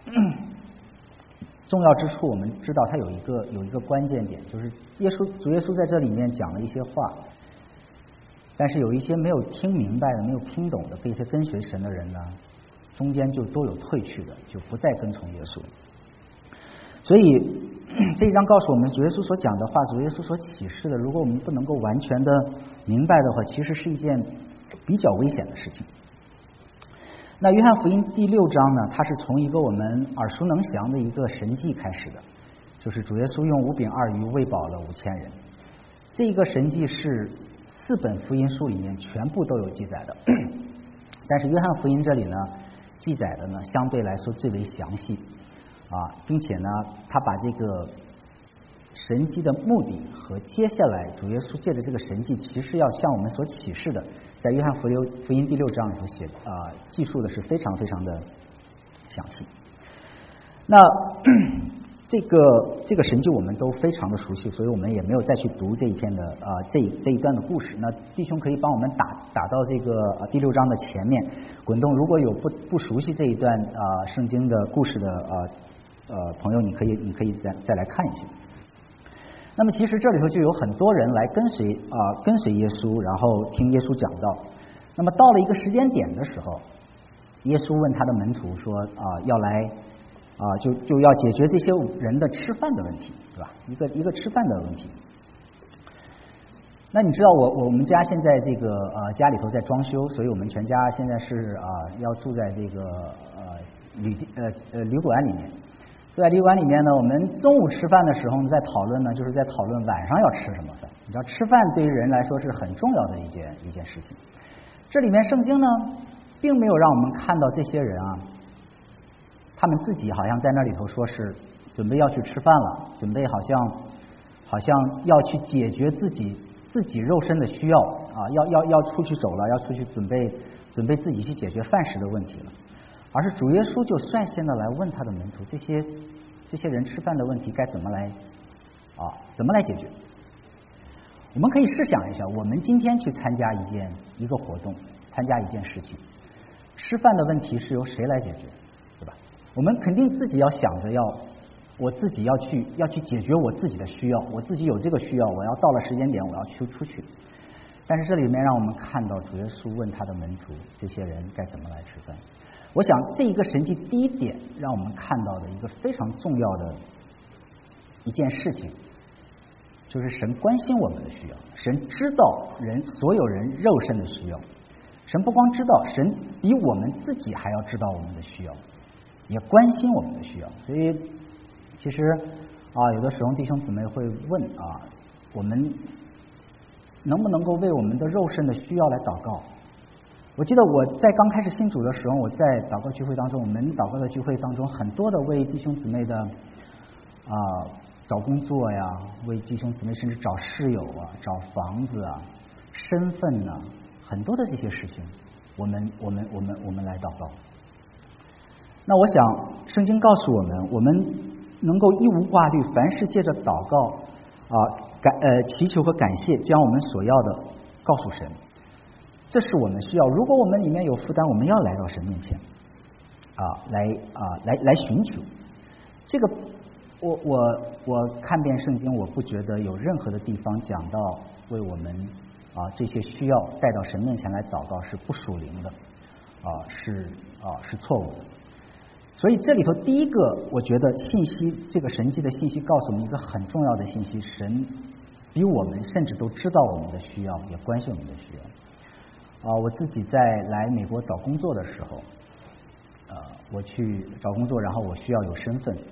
S2: 重要之处，我们知道它有一个有一个关键点，就是耶稣主耶稣在这里面讲了一些话。但是有一些没有听明白的、没有听懂的这些跟随神的人呢，中间就都有退去的，就不再跟从耶稣。所以这一章告诉我们，主耶稣所讲的话，主耶稣所启示的，如果我们不能够完全的明白的话，其实是一件比较危险的事情。那约翰福音第六章呢，它是从一个我们耳熟能详的一个神迹开始的，就是主耶稣用五饼二鱼喂饱了五千人。这一个神迹是四本福音书里面全部都有记载的，但是约翰福音这里呢，记载的呢相对来说最为详细啊，并且呢，他把这个神迹的目的和接下来主耶稣借着这个神迹，其实要向我们所启示的，在约翰福六福音第六章里头写啊，记述的是非常非常的详细。那这个这个神迹我们都非常的熟悉，所以我们也没有再去读这一篇的啊、呃、这这一段的故事。那弟兄可以帮我们打打到这个、呃、第六章的前面滚动。如果有不不熟悉这一段啊、呃、圣经的故事的呃呃朋友，你可以你可以再再来看一下。那么其实这里头就有很多人来跟随啊、呃、跟随耶稣，然后听耶稣讲道。那么到了一个时间点的时候，耶稣问他的门徒说啊、呃、要来。啊，就就要解决这些人的吃饭的问题，对吧？一个一个吃饭的问题。那你知道我我们家现在这个呃家里头在装修，所以我们全家现在是啊、呃、要住在这个呃旅呃呃旅馆里面。住在旅馆里面呢，我们中午吃饭的时候呢，在讨论呢，就是在讨论晚上要吃什么饭。你知道，吃饭对于人来说是很重要的一件一件事情。这里面圣经呢，并没有让我们看到这些人啊。他们自己好像在那里头说是准备要去吃饭了，准备好像好像要去解决自己自己肉身的需要啊，要要要出去走了，要出去准备准备自己去解决饭食的问题了。而是主耶稣就率先的来问他的门徒，这些这些人吃饭的问题该怎么来啊怎么来解决？我们可以试想一下，我们今天去参加一件一个活动，参加一件事情，吃饭的问题是由谁来解决？我们肯定自己要想着要，我自己要去要去解决我自己的需要，我自己有这个需要，我要到了时间点我要去出去。但是这里面让我们看到主耶稣问他的门徒，这些人该怎么来吃饭。我想这一个神迹第一点让我们看到的一个非常重要的一件事情，就是神关心我们的需要，神知道人所有人肉身的需要，神不光知道，神比我们自己还要知道我们的需要。也关心我们的需要，所以其实啊，有的时候弟兄姊妹会问啊，我们能不能够为我们的肉身的需要来祷告？我记得我在刚开始信主的时候，我在祷告聚会当中，我们祷告的聚会当中，很多的为弟兄姊妹的啊找工作呀，为弟兄姊妹甚至找室友啊、找房子啊、身份呢、啊，很多的这些事情，我们我们我们我们来祷告。那我想，圣经告诉我们，我们能够一无挂虑，凡事借着祷告啊感呃祈求和感谢，将我们所要的告诉神，这是我们需要。如果我们里面有负担，我们要来到神面前啊，来啊来来寻求。这个我我我看遍圣经，我不觉得有任何的地方讲到为我们啊这些需要带到神面前来祷告是不属灵的啊，是啊是错误的。所以这里头第一个，我觉得信息，这个神迹的信息告诉我们一个很重要的信息：神比我们甚至都知道我们的需要，也关心我们的需要。啊，我自己在来美国找工作的时候，呃，我去找工作，然后我需要有身份，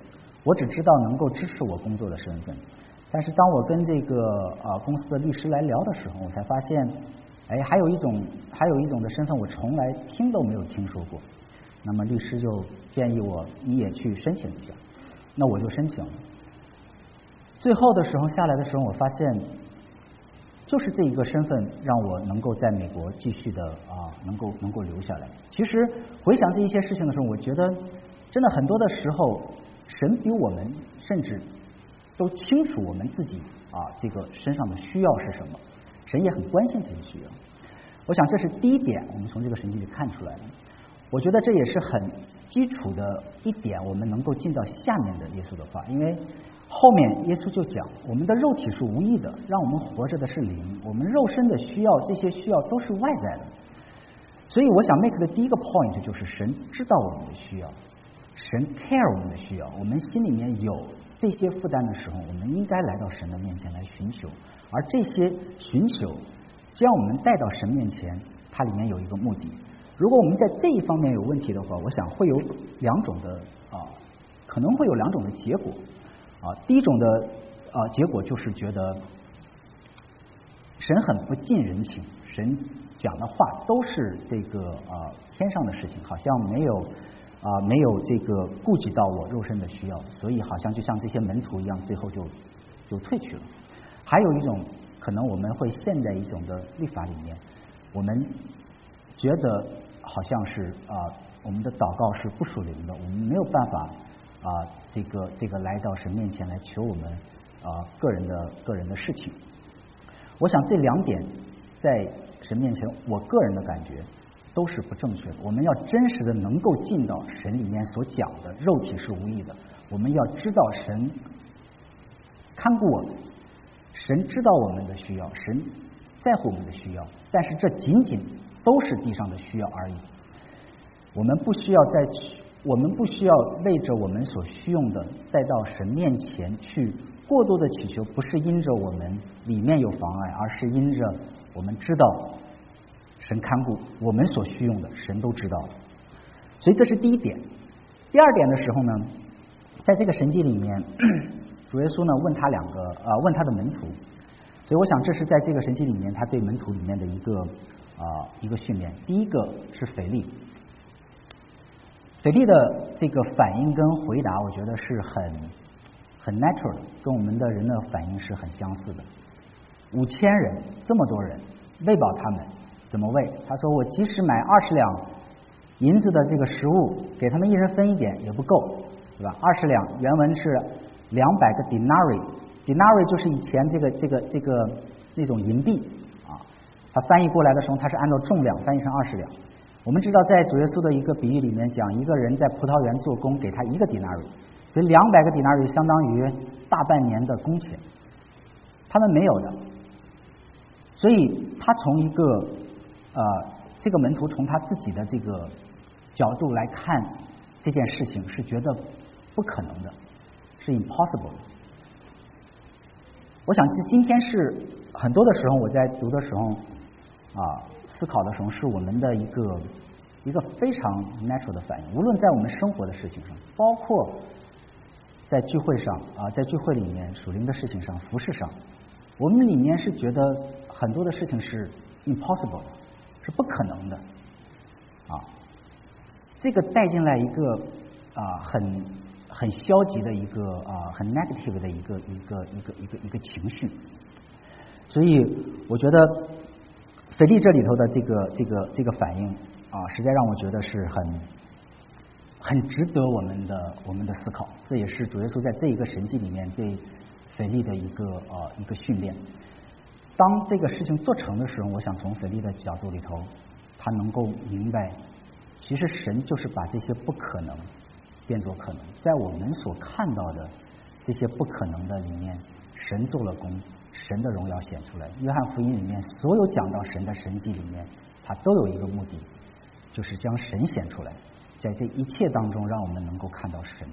S2: 我只知道能够支持我工作的身份。但是当我跟这个呃公司的律师来聊的时候，我才发现，哎，还有一种还有一种的身份我从来听都没有听说过。那么律师就建议我你也去申请一下，那我就申请了。最后的时候下来的时候，我发现就是这一个身份让我能够在美国继续的啊，能够能够留下来。其实回想这一些事情的时候，我觉得真的很多的时候，神比我们甚至都清楚我们自己啊这个身上的需要是什么，神也很关心这些需要。我想这是第一点，我们从这个神迹里看出来的。我觉得这也是很基础的一点，我们能够进到下面的耶稣的话，因为后面耶稣就讲，我们的肉体是无益的，让我们活着的是灵，我们肉身的需要，这些需要都是外在的。所以我想 make 的第一个 point 就是神知道我们的需要，神 care 我们的需要，我们心里面有这些负担的时候，我们应该来到神的面前来寻求，而这些寻求将我们带到神面前，它里面有一个目的。如果我们在这一方面有问题的话，我想会有两种的啊，可能会有两种的结果啊。第一种的啊结果就是觉得神很不近人情，神讲的话都是这个啊天上的事情，好像没有啊没有这个顾及到我肉身的需要，所以好像就像这些门徒一样，最后就就退去了。还有一种可能我们会陷在一种的律法里面，我们觉得好像是啊，我们的祷告是不属灵的，我们没有办法啊，这个这个来到神面前来求我们啊个人的个人的事情。我想这两点在神面前，我个人的感觉都是不正确的。我们要真实的能够进到神里面所讲的，肉体是无益的。我们要知道神看顾我们，神知道我们的需要，神在乎我们的需要，但是这仅仅都是地上的需要而已。我们不需要在，我们不需要为着我们所需用的再到神面前去过多的祈求，不是因着我们里面有妨碍，而是因着我们知道神看顾我们所需用的，神都知道了。所以这是第一点。第二点的时候呢，在这个神迹里面，主耶稣呢问他两个啊、呃、问他的门徒，所以我想这是在这个神迹里面他对门徒里面的一个啊、呃、一个训练。第一个是腓力，腓力的这个反应跟回答，我觉得是很很 natural 的，跟我们的人的反应是很相似的。五千人这么多人，喂饱他们怎么喂？他说我即使买二十两银子的这个食物，给他们一人分一点也不够，对吧？二十两原文是两百个 denarii，denarii 就是以前这个这个这个那种银币啊，它翻译过来的时候，它是按照重量翻译成二十两。我们知道，在主耶稣的一个比喻里面讲，一个人在葡萄园做工，给他一个 denarii， 所以两百个 denarii 相当于大半年的工钱，他们没有的。所以他从一个呃这个门徒从他自己的这个角度来看这件事情，是觉得不可能的，是 impossible 的。我想今今天是很多的时候我在读的时候啊思考的时候，是我们的一个一个非常 natural 的反应，无论在我们生活的事情上，包括在聚会上啊，在聚会里面属灵的事情上、服事上，我们里面是觉得很多的事情是 impossible 的，是不可能的啊。这个带进来一个啊很很消极的一个啊很 negative 的一个一个一个一个一个情绪，所以我觉得腓力这里头的这个这个这个反应啊，实在让我觉得是很很值得我们的我们的思考。这也是主耶稣在这一个神迹里面对腓力的一个呃一个训练。当这个事情做成的时候，我想从腓力的角度里头，他能够明白，其实神就是把这些不可能变作可能，在我们所看到的这些不可能的里面，神做了工，神的荣耀显出来。约翰福音里面所有讲到神的神迹里面，它都有一个目的，就是将神显出来，在这一切当中让我们能够看到神。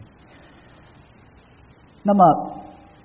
S2: 那么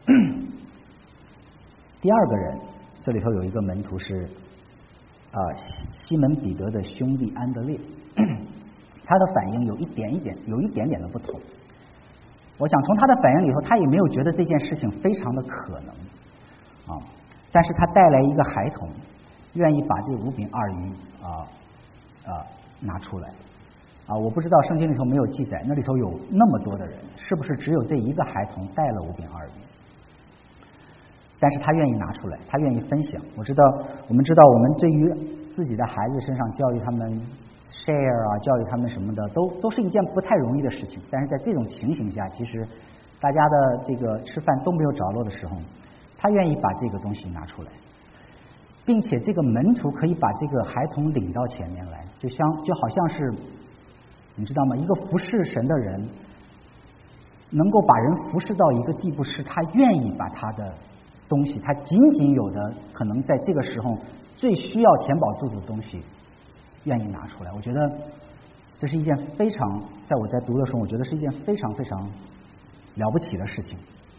S2: 第二个人，这里头有一个门徒是啊西门彼得的兄弟安德烈，他的反应有一点一点有一点点的不同。 我想从他的反应里头，他也没有觉得这件事情非常的可能啊，但是他带来一个孩童，愿意把这五饼二鱼啊啊拿出来啊，我不知道圣经里头没有记载，那里头有那么多的人，是不是只有这一个孩童带了五饼二鱼？但是他愿意拿出来，他愿意分享。我知道，我们知道，我们对于自己的孩子身上教育他们 share 啊，教育他们什么的，都都是一件不太容易的事情。但是在这种情形下，其实大家的这个吃饭都没有着落的时候，他愿意把这个东西拿出来，并且这个门徒可以把这个孩童领到前面来，就像就好像是你知道吗？一个服侍神的人，能够把人服侍到一个地步，是他愿意把他的东西，他仅仅有的可能在这个时候最需要填饱肚子的东西，愿意拿出来。我觉得这是一件非常，在我在读的时候，我觉得是一件非常非常了不起的事情。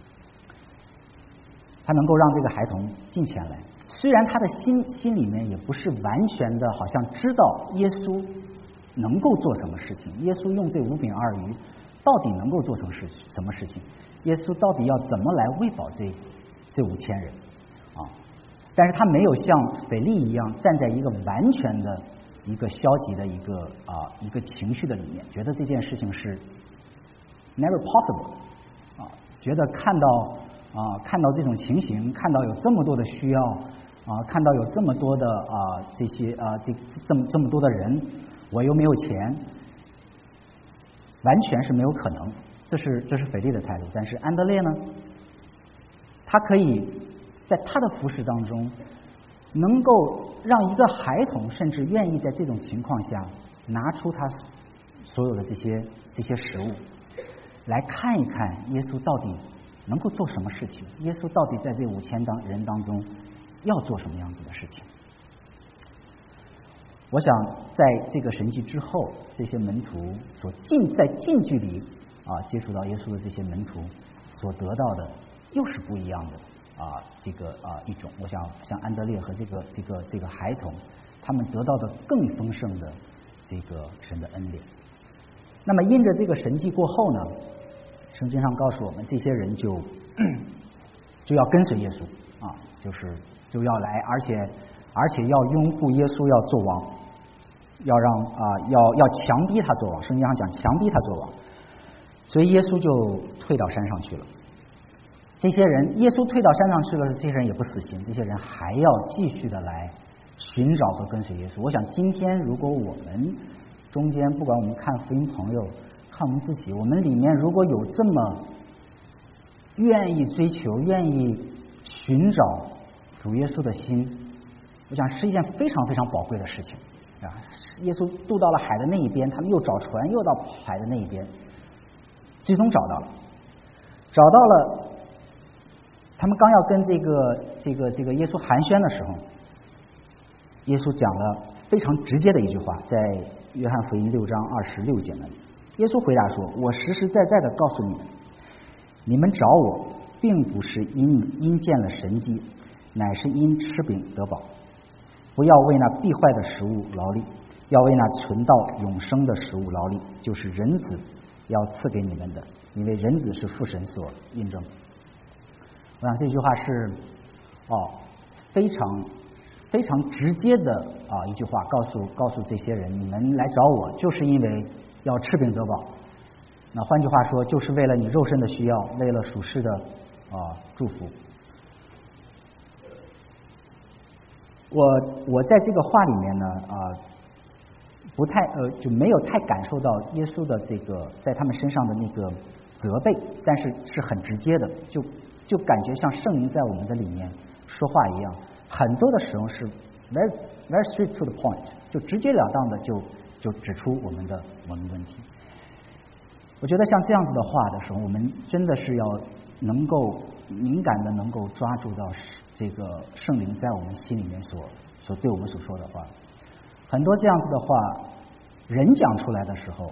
S2: 他能够让这个孩童进前来，虽然他的心心里面也不是完全的，好像知道耶稣能够做什么事情，耶稣用这五饼二鱼到底能够做成事什么事情，耶稣到底要怎么来喂饱这这五千人啊？但是他没有像腓力一样站在一个完全的一个消极的一个啊一个情绪的里面，觉得这件事情是 never possible 啊，觉得看到啊看到这种情形，看到有这么多的需要啊，看到有这么多的啊这些啊这这么这么多的人，我又没有钱，完全是没有可能。这是这是腓力的态度。但是安德烈呢，他可以在他的服侍当中，能够让一个孩童甚至愿意在这种情况下拿出他所有的这些这些食物，来看一看耶稣到底能够做什么事情，耶稣到底在这五千当人当中要做什么样子的事情。我想在这个神迹之后，这些门徒所近在近距离啊接触到耶稣的这些门徒所得到的又是不一样的啊这个啊一种。我想像安德烈和这个这个这个孩童，他们得到的更丰盛的这个神的恩典。那么因着这个神迹过后呢，圣经上告诉我们，这些人就就要跟随耶稣啊，就是就要来，而且而且要拥护耶稣，要做王，要让啊要要强逼他做王。圣经上讲强逼他做王，所以耶稣就退到山上去了。这些人，耶稣退到山上去了，这些人也不死心，这些人还要继续的来寻找和跟随耶稣。我想今天如果我们中间，不管我们看福音朋友，看我们自己，我们里面如果有这么愿意追求、愿意寻找主耶稣的心，我想是一件非常非常宝贵的事情啊！耶稣渡到了海的那一边，他们又找船，又到海的那一边，最终找到了，找到了。他们刚要跟这个这个这个耶稣寒暄的时候，耶稣讲了非常直接的一句话，在约翰福音六章二十六节那里，耶稣回答说：“我实实在在的告诉你们，你们找我，并不是因因见了神迹，乃是因吃饼得饱。不要为那必坏的食物劳力，要为那存到永生的食物劳力，就是人子要赐给你们的，因为人子是父神所印证。”我想这句话是哦非常非常直接的啊一句话，告诉告诉这些人，你们来找我就是因为要吃饼得饱。那换句话说，就是为了你肉身的需要，为了属世的啊祝福。我我在这个话里面呢啊，不太呃就没有太感受到耶稣的这个在他们身上的那个责备，但是是很直接的，就就感觉像圣灵在我们的里面说话一样，很多的时候是 very very straight to the point， 就直截了当的就就指出我们的我们的问题。我觉得像这样子的话的时候，我们真的是要能够敏感的能够抓住到这个圣灵在我们心里面所所对我们所说的话。很多这样子的话，人讲出来的时候，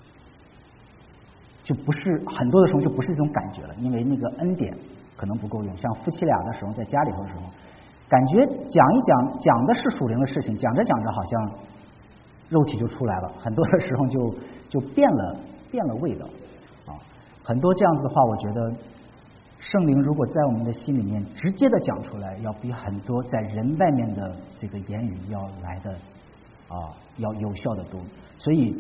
S2: 就不是很多的时候就不是这种感觉了，因为那个恩典可能不够用。像夫妻俩的时候，在家里头的时候，感觉讲一讲讲的是属灵的事情，讲着讲着好像肉体就出来了，很多的时候就就变了变了味道啊。 很多这样子的话，我觉得圣灵如果在我们的心里面直接的讲出来，要比很多在人外面的这个言语要来的啊要有效的多。所以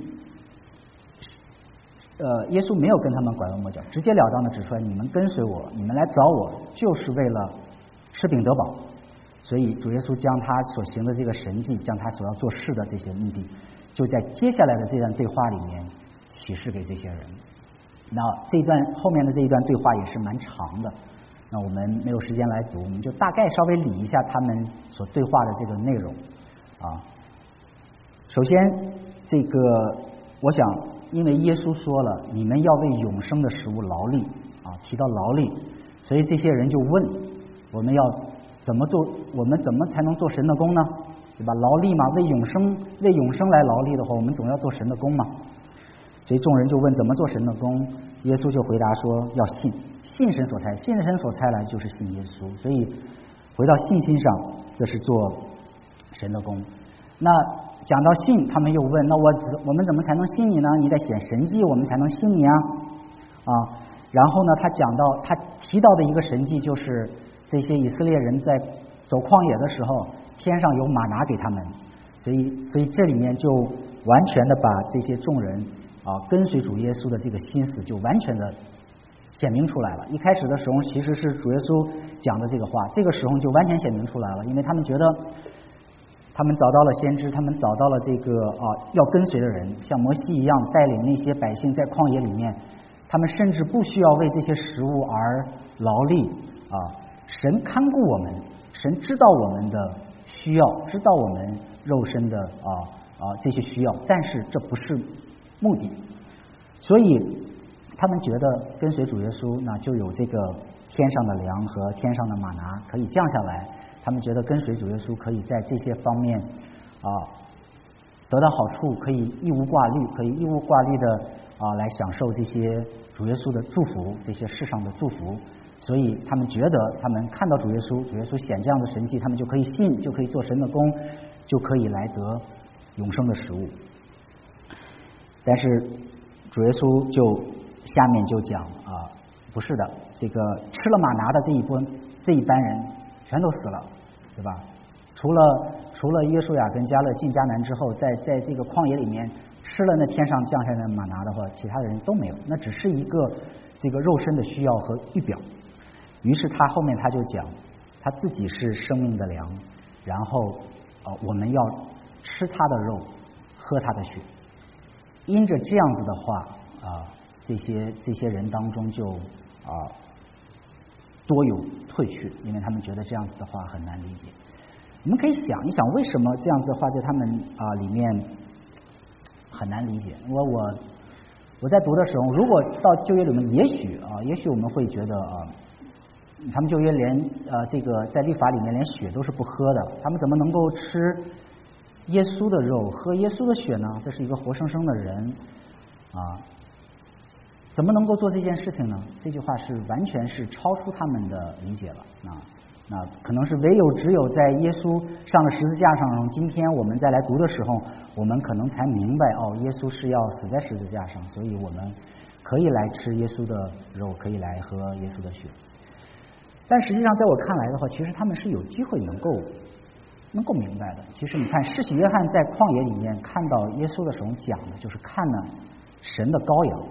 S2: 呃，耶稣没有跟他们拐弯抹角，直截了当的指出来，你们跟随我，你们来找我，就是为了吃饼得饱。所以主耶稣将他所行的这个神迹，将他所要做事的这些目的，就在接下来的这段对话里面启示给这些人。那这一段后面的这一段对话也是蛮长的，那我们没有时间来读，我们就大概稍微理一下他们所对话的这个内容啊。首先，这个我想，因为耶稣说了，你们要为永生的食物劳力啊，提到劳力，所以这些人就问，我们要怎么做？我们怎么才能做神的工呢？对吧？劳力嘛，为永生为永生来劳力的话，我们总要做神的工嘛。所以众人就问怎么做神的工，耶稣就回答说要信，信神所差，信神所差来就是信耶稣。所以回到信心上，这是做神的工。那讲到信，他们又问，那我我们怎么才能信你呢？你得显神迹，我们才能信你啊啊！然后呢，他讲到他提到的一个神迹，就是这些以色列人在走旷野的时候，天上有马拿给他们，所以所以这里面就完全的把这些众人啊跟随主耶稣的这个心思就完全的显明出来了。一开始的时候其实是主耶稣讲的这个话，这个时候就完全显明出来了，因为他们觉得他们找到了先知，他们找到了这个啊要跟随的人，像摩西一样带领那些百姓在旷野里面，他们甚至不需要为这些食物而劳力啊，神看顾我们，神知道我们的需要，知道我们肉身的啊啊这些需要，但是这不是目的，所以他们觉得跟随主耶稣，那就有这个天上的粮和天上的玛拿可以降下来。他们觉得跟随主耶稣可以在这些方面啊得到好处，可以义无挂虑，可以义无挂虑的啊来享受这些主耶稣的祝福，这些世上的祝福。所以他们觉得，他们看到主耶稣，主耶稣显这样的神迹，他们就可以信，就可以做神的工，就可以来得永生的食物。但是主耶稣就下面就讲啊，不是的，这个吃了玛拿的这一波这一班人全都死了，对吧？除了除了约书亚跟迦勒进迦南之后，在在这个旷野里面吃了那天上降下来的玛拿的话，其他的人都没有，那只是一个这个肉身的需要和预表。于是他后面他就讲，他自己是生命的粮，然后呃我们要吃他的肉，喝他的血。因着这样子的话啊、呃，这些这些人当中就啊、呃、多有退去，因为他们觉得这样子的话很难理解。我们可以想一想，为什么这样子的话在他们啊、呃、里面很难理解？我我我在读的时候，如果到旧约里面，也许啊、呃，也许我们会觉得啊。呃他们旧约连呃这个在律法里面连血都是不喝的，他们怎么能够吃耶稣的肉，喝耶稣的血呢？这是一个活生生的人啊，怎么能够做这件事情呢？这句话是完全是超出他们的理解了啊。那可能是唯有只有在耶稣上了十字架上，今天我们再来读的时候，我们可能才明白哦，耶稣是要死在十字架上，所以我们可以来吃耶稣的肉，可以来喝耶稣的血。但实际上，在我看来的话，其实他们是有机会能够能够明白的。其实你看，施洗约翰在旷野里面看到耶稣的时候讲的就是看呢神的羔羊。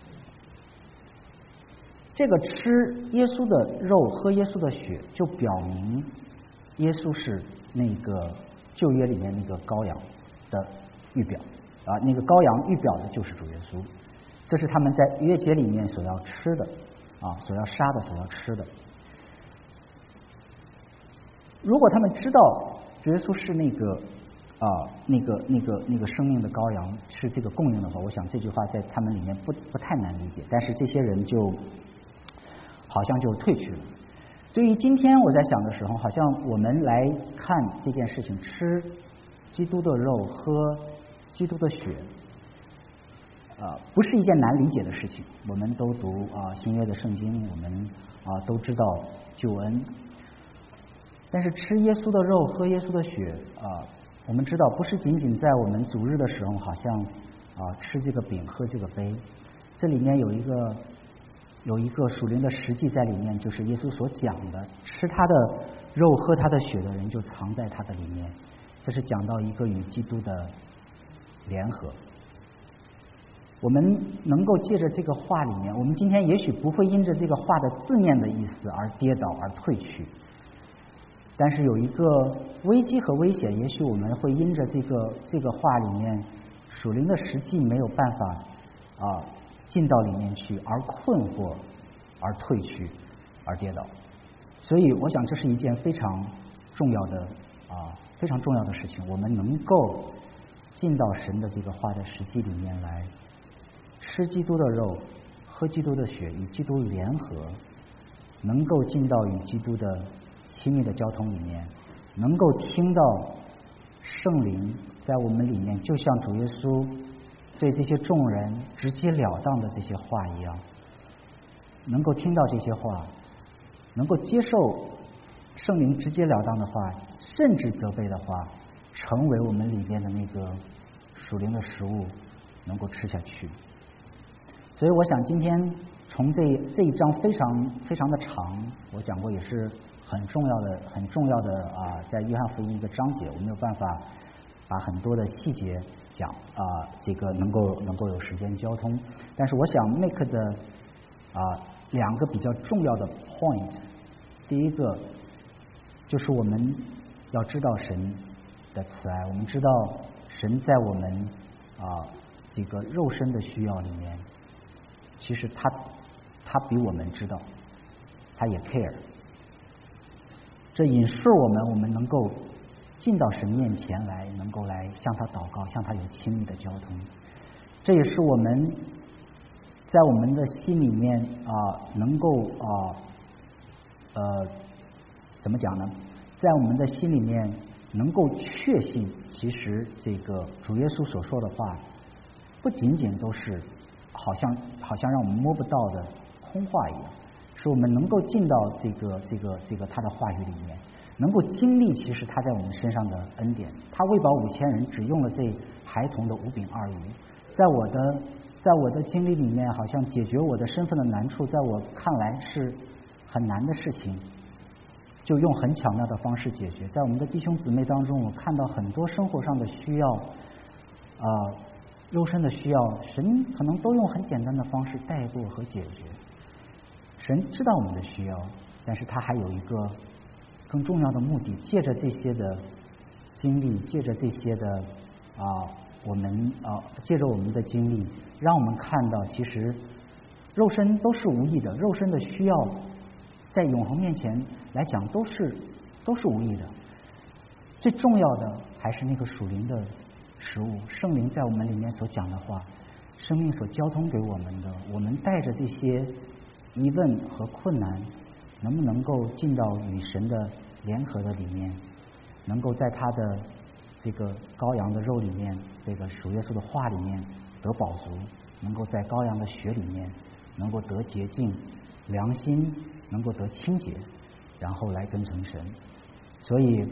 S2: 这个吃耶稣的肉、喝耶稣的血，就表明耶稣是那个旧约里面那个羔羊的预表啊，那个羔羊预表的就是主耶稣。这是他们在约节里面所要吃的啊，所要杀的、所要吃的。如果他们知道主耶稣是那个啊那个那个那个生命的羔羊，是这个供应的话，我想这句话在他们里面不不太难理解。但是这些人就好像就退去了。对于今天我在想的时候，好像我们来看这件事情，吃基督的肉，喝基督的血，啊，不是一件难理解的事情。我们都读啊新约的圣经，我们啊都知道救恩。但是吃耶稣的肉，喝耶稣的血啊，我们知道不是仅仅在我们主日的时候，好像啊吃这个饼，喝这个杯，这里面有一个有一个属灵的实际在里面，就是耶稣所讲的，吃他的肉喝他的血的人就藏在他的里面。这是讲到一个与基督的联合。我们能够借着这个话里面，我们今天也许不会因着这个话的字面的意思而跌倒而退去，但是有一个危机和危险，也许我们会因着这个这个话里面属灵的实际没有办法啊进到里面去，而困惑，而退去，而跌倒。所以我想这是一件非常重要的啊非常重要的事情，我们能够进到神的这个话的实际里面来，吃基督的肉，喝基督的血，与基督联合，能够进到与基督的亲密的交通里面，能够听到圣灵在我们里面，就像主耶稣对这些众人直截了当的这些话一样，能够听到这些话，能够接受圣灵直截了当的话，甚至责备的话，成为我们里边的那个属灵的食物，能够吃下去。所以我想今天从这这一章非常非常的长，我讲过也是很重要的很重要的啊，在约翰福音一个章节，我没有办法把很多的细节讲啊，这个能够能够有时间交通。但是我想 make 的啊两个比较重要的 point， 第一个就是我们要知道神的慈爱，我们知道神在我们啊这个肉身的需要里面，其实他他比我们知道，他也 care。这引示我们，我们能够进到神面前来，能够来向他祷告，向他有亲密的交通。这也是我们在我们的心里面啊、呃，能够啊 呃, 呃怎么讲呢？在我们的心里面能够确信，其实这个主耶稣所说的话，不仅仅都是好像好像让我们摸不到的空话一样，是我们能够进到这个这个这个他的话语里面，能够经历其实他在我们身上的恩典。他喂饱五千人，只用了这孩童的五饼二鱼。在我的在我的经历里面，好像解决我的身份的难处，在我看来是很难的事情，就用很巧妙的方式解决。在我们的弟兄姊妹当中，我看到很多生活上的需要啊、呃、肉身的需要，神可能都用很简单的方式带过和解决。神知道我们的需要，但是他还有一个更重要的目的，借着这些的经历，借着这些的啊、呃、我们啊、呃、借着我们的经历，让我们看到其实肉身都是无益的，肉身的需要在永恒面前来讲都是都是无益的。最重要的还是那个属灵的食物，圣灵在我们里面所讲的话，生命所交通给我们的，我们带着这些疑问和困难，能不能够进到与神的联合的里面，能够在他的这个羔羊的肉里面，这个属耶稣的话里面得饱足，能够在羔羊的血里面能够得洁净，良心能够得清洁，然后来跟从神。所以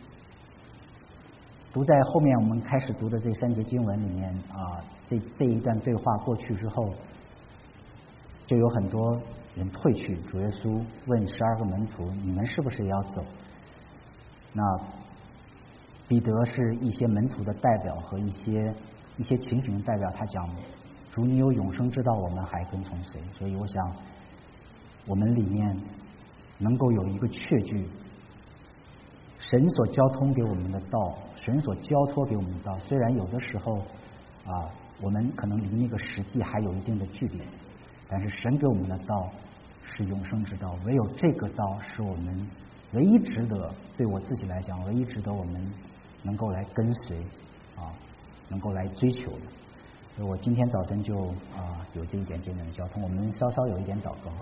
S2: 读在后面我们开始读的这三节经文里面啊，这这一段对话过去之后，就有很多人退去。主耶稣问十二个门徒：“你们是不是也要走？”那彼得是一些门徒的代表和一些一些情景的代表，他讲：“主，你有永生之道，我们还跟从谁？”所以我想，我们里面能够有一个确据，神所交通给我们的道，神所交托给我们的道，虽然有的时候啊，我们可能离那个实际还有一定的距离，但是神给我们的道是永生之道，唯有这个道是我们唯一值得，对我自己来讲，唯一值得我们能够来跟随啊，能够来追求的。所以我今天早晨就啊有这一点简单的交通，我们稍稍有一点祷告。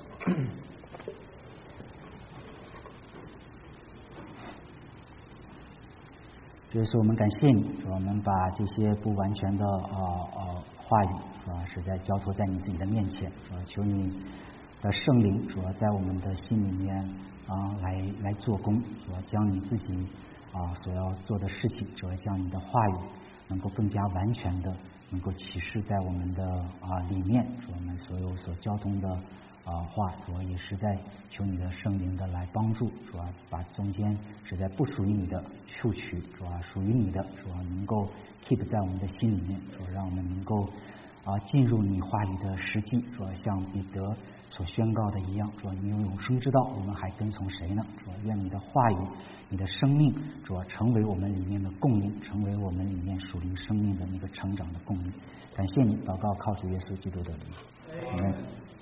S2: 主耶稣，我们感谢你，我们把这些不完全的啊啊话语啊，是在交托在你自己的面前，啊，求你的圣灵主要在我们的心里面啊来来做工，主要将你自己啊所要做的事情，主要将你的话语能够更加完全的能够启示在我们的啊里面，主我们所有所交通的啊话，主啊也是在求你的圣灵的来帮助，主啊把中间实在不属于你的去取，主啊属于你的，主啊能够 keep 在我们的心里面，主啊让我们能够啊进入你话语的实际，主啊像彼得所宣告的一样，主啊你有永生之道，我们还跟从谁呢？主啊愿你的话语，你的生命，主啊成为我们里面的供应，成为我们里面属灵生命的那个成长的供应。感谢你，祷告靠主耶稣基督的名，阿们。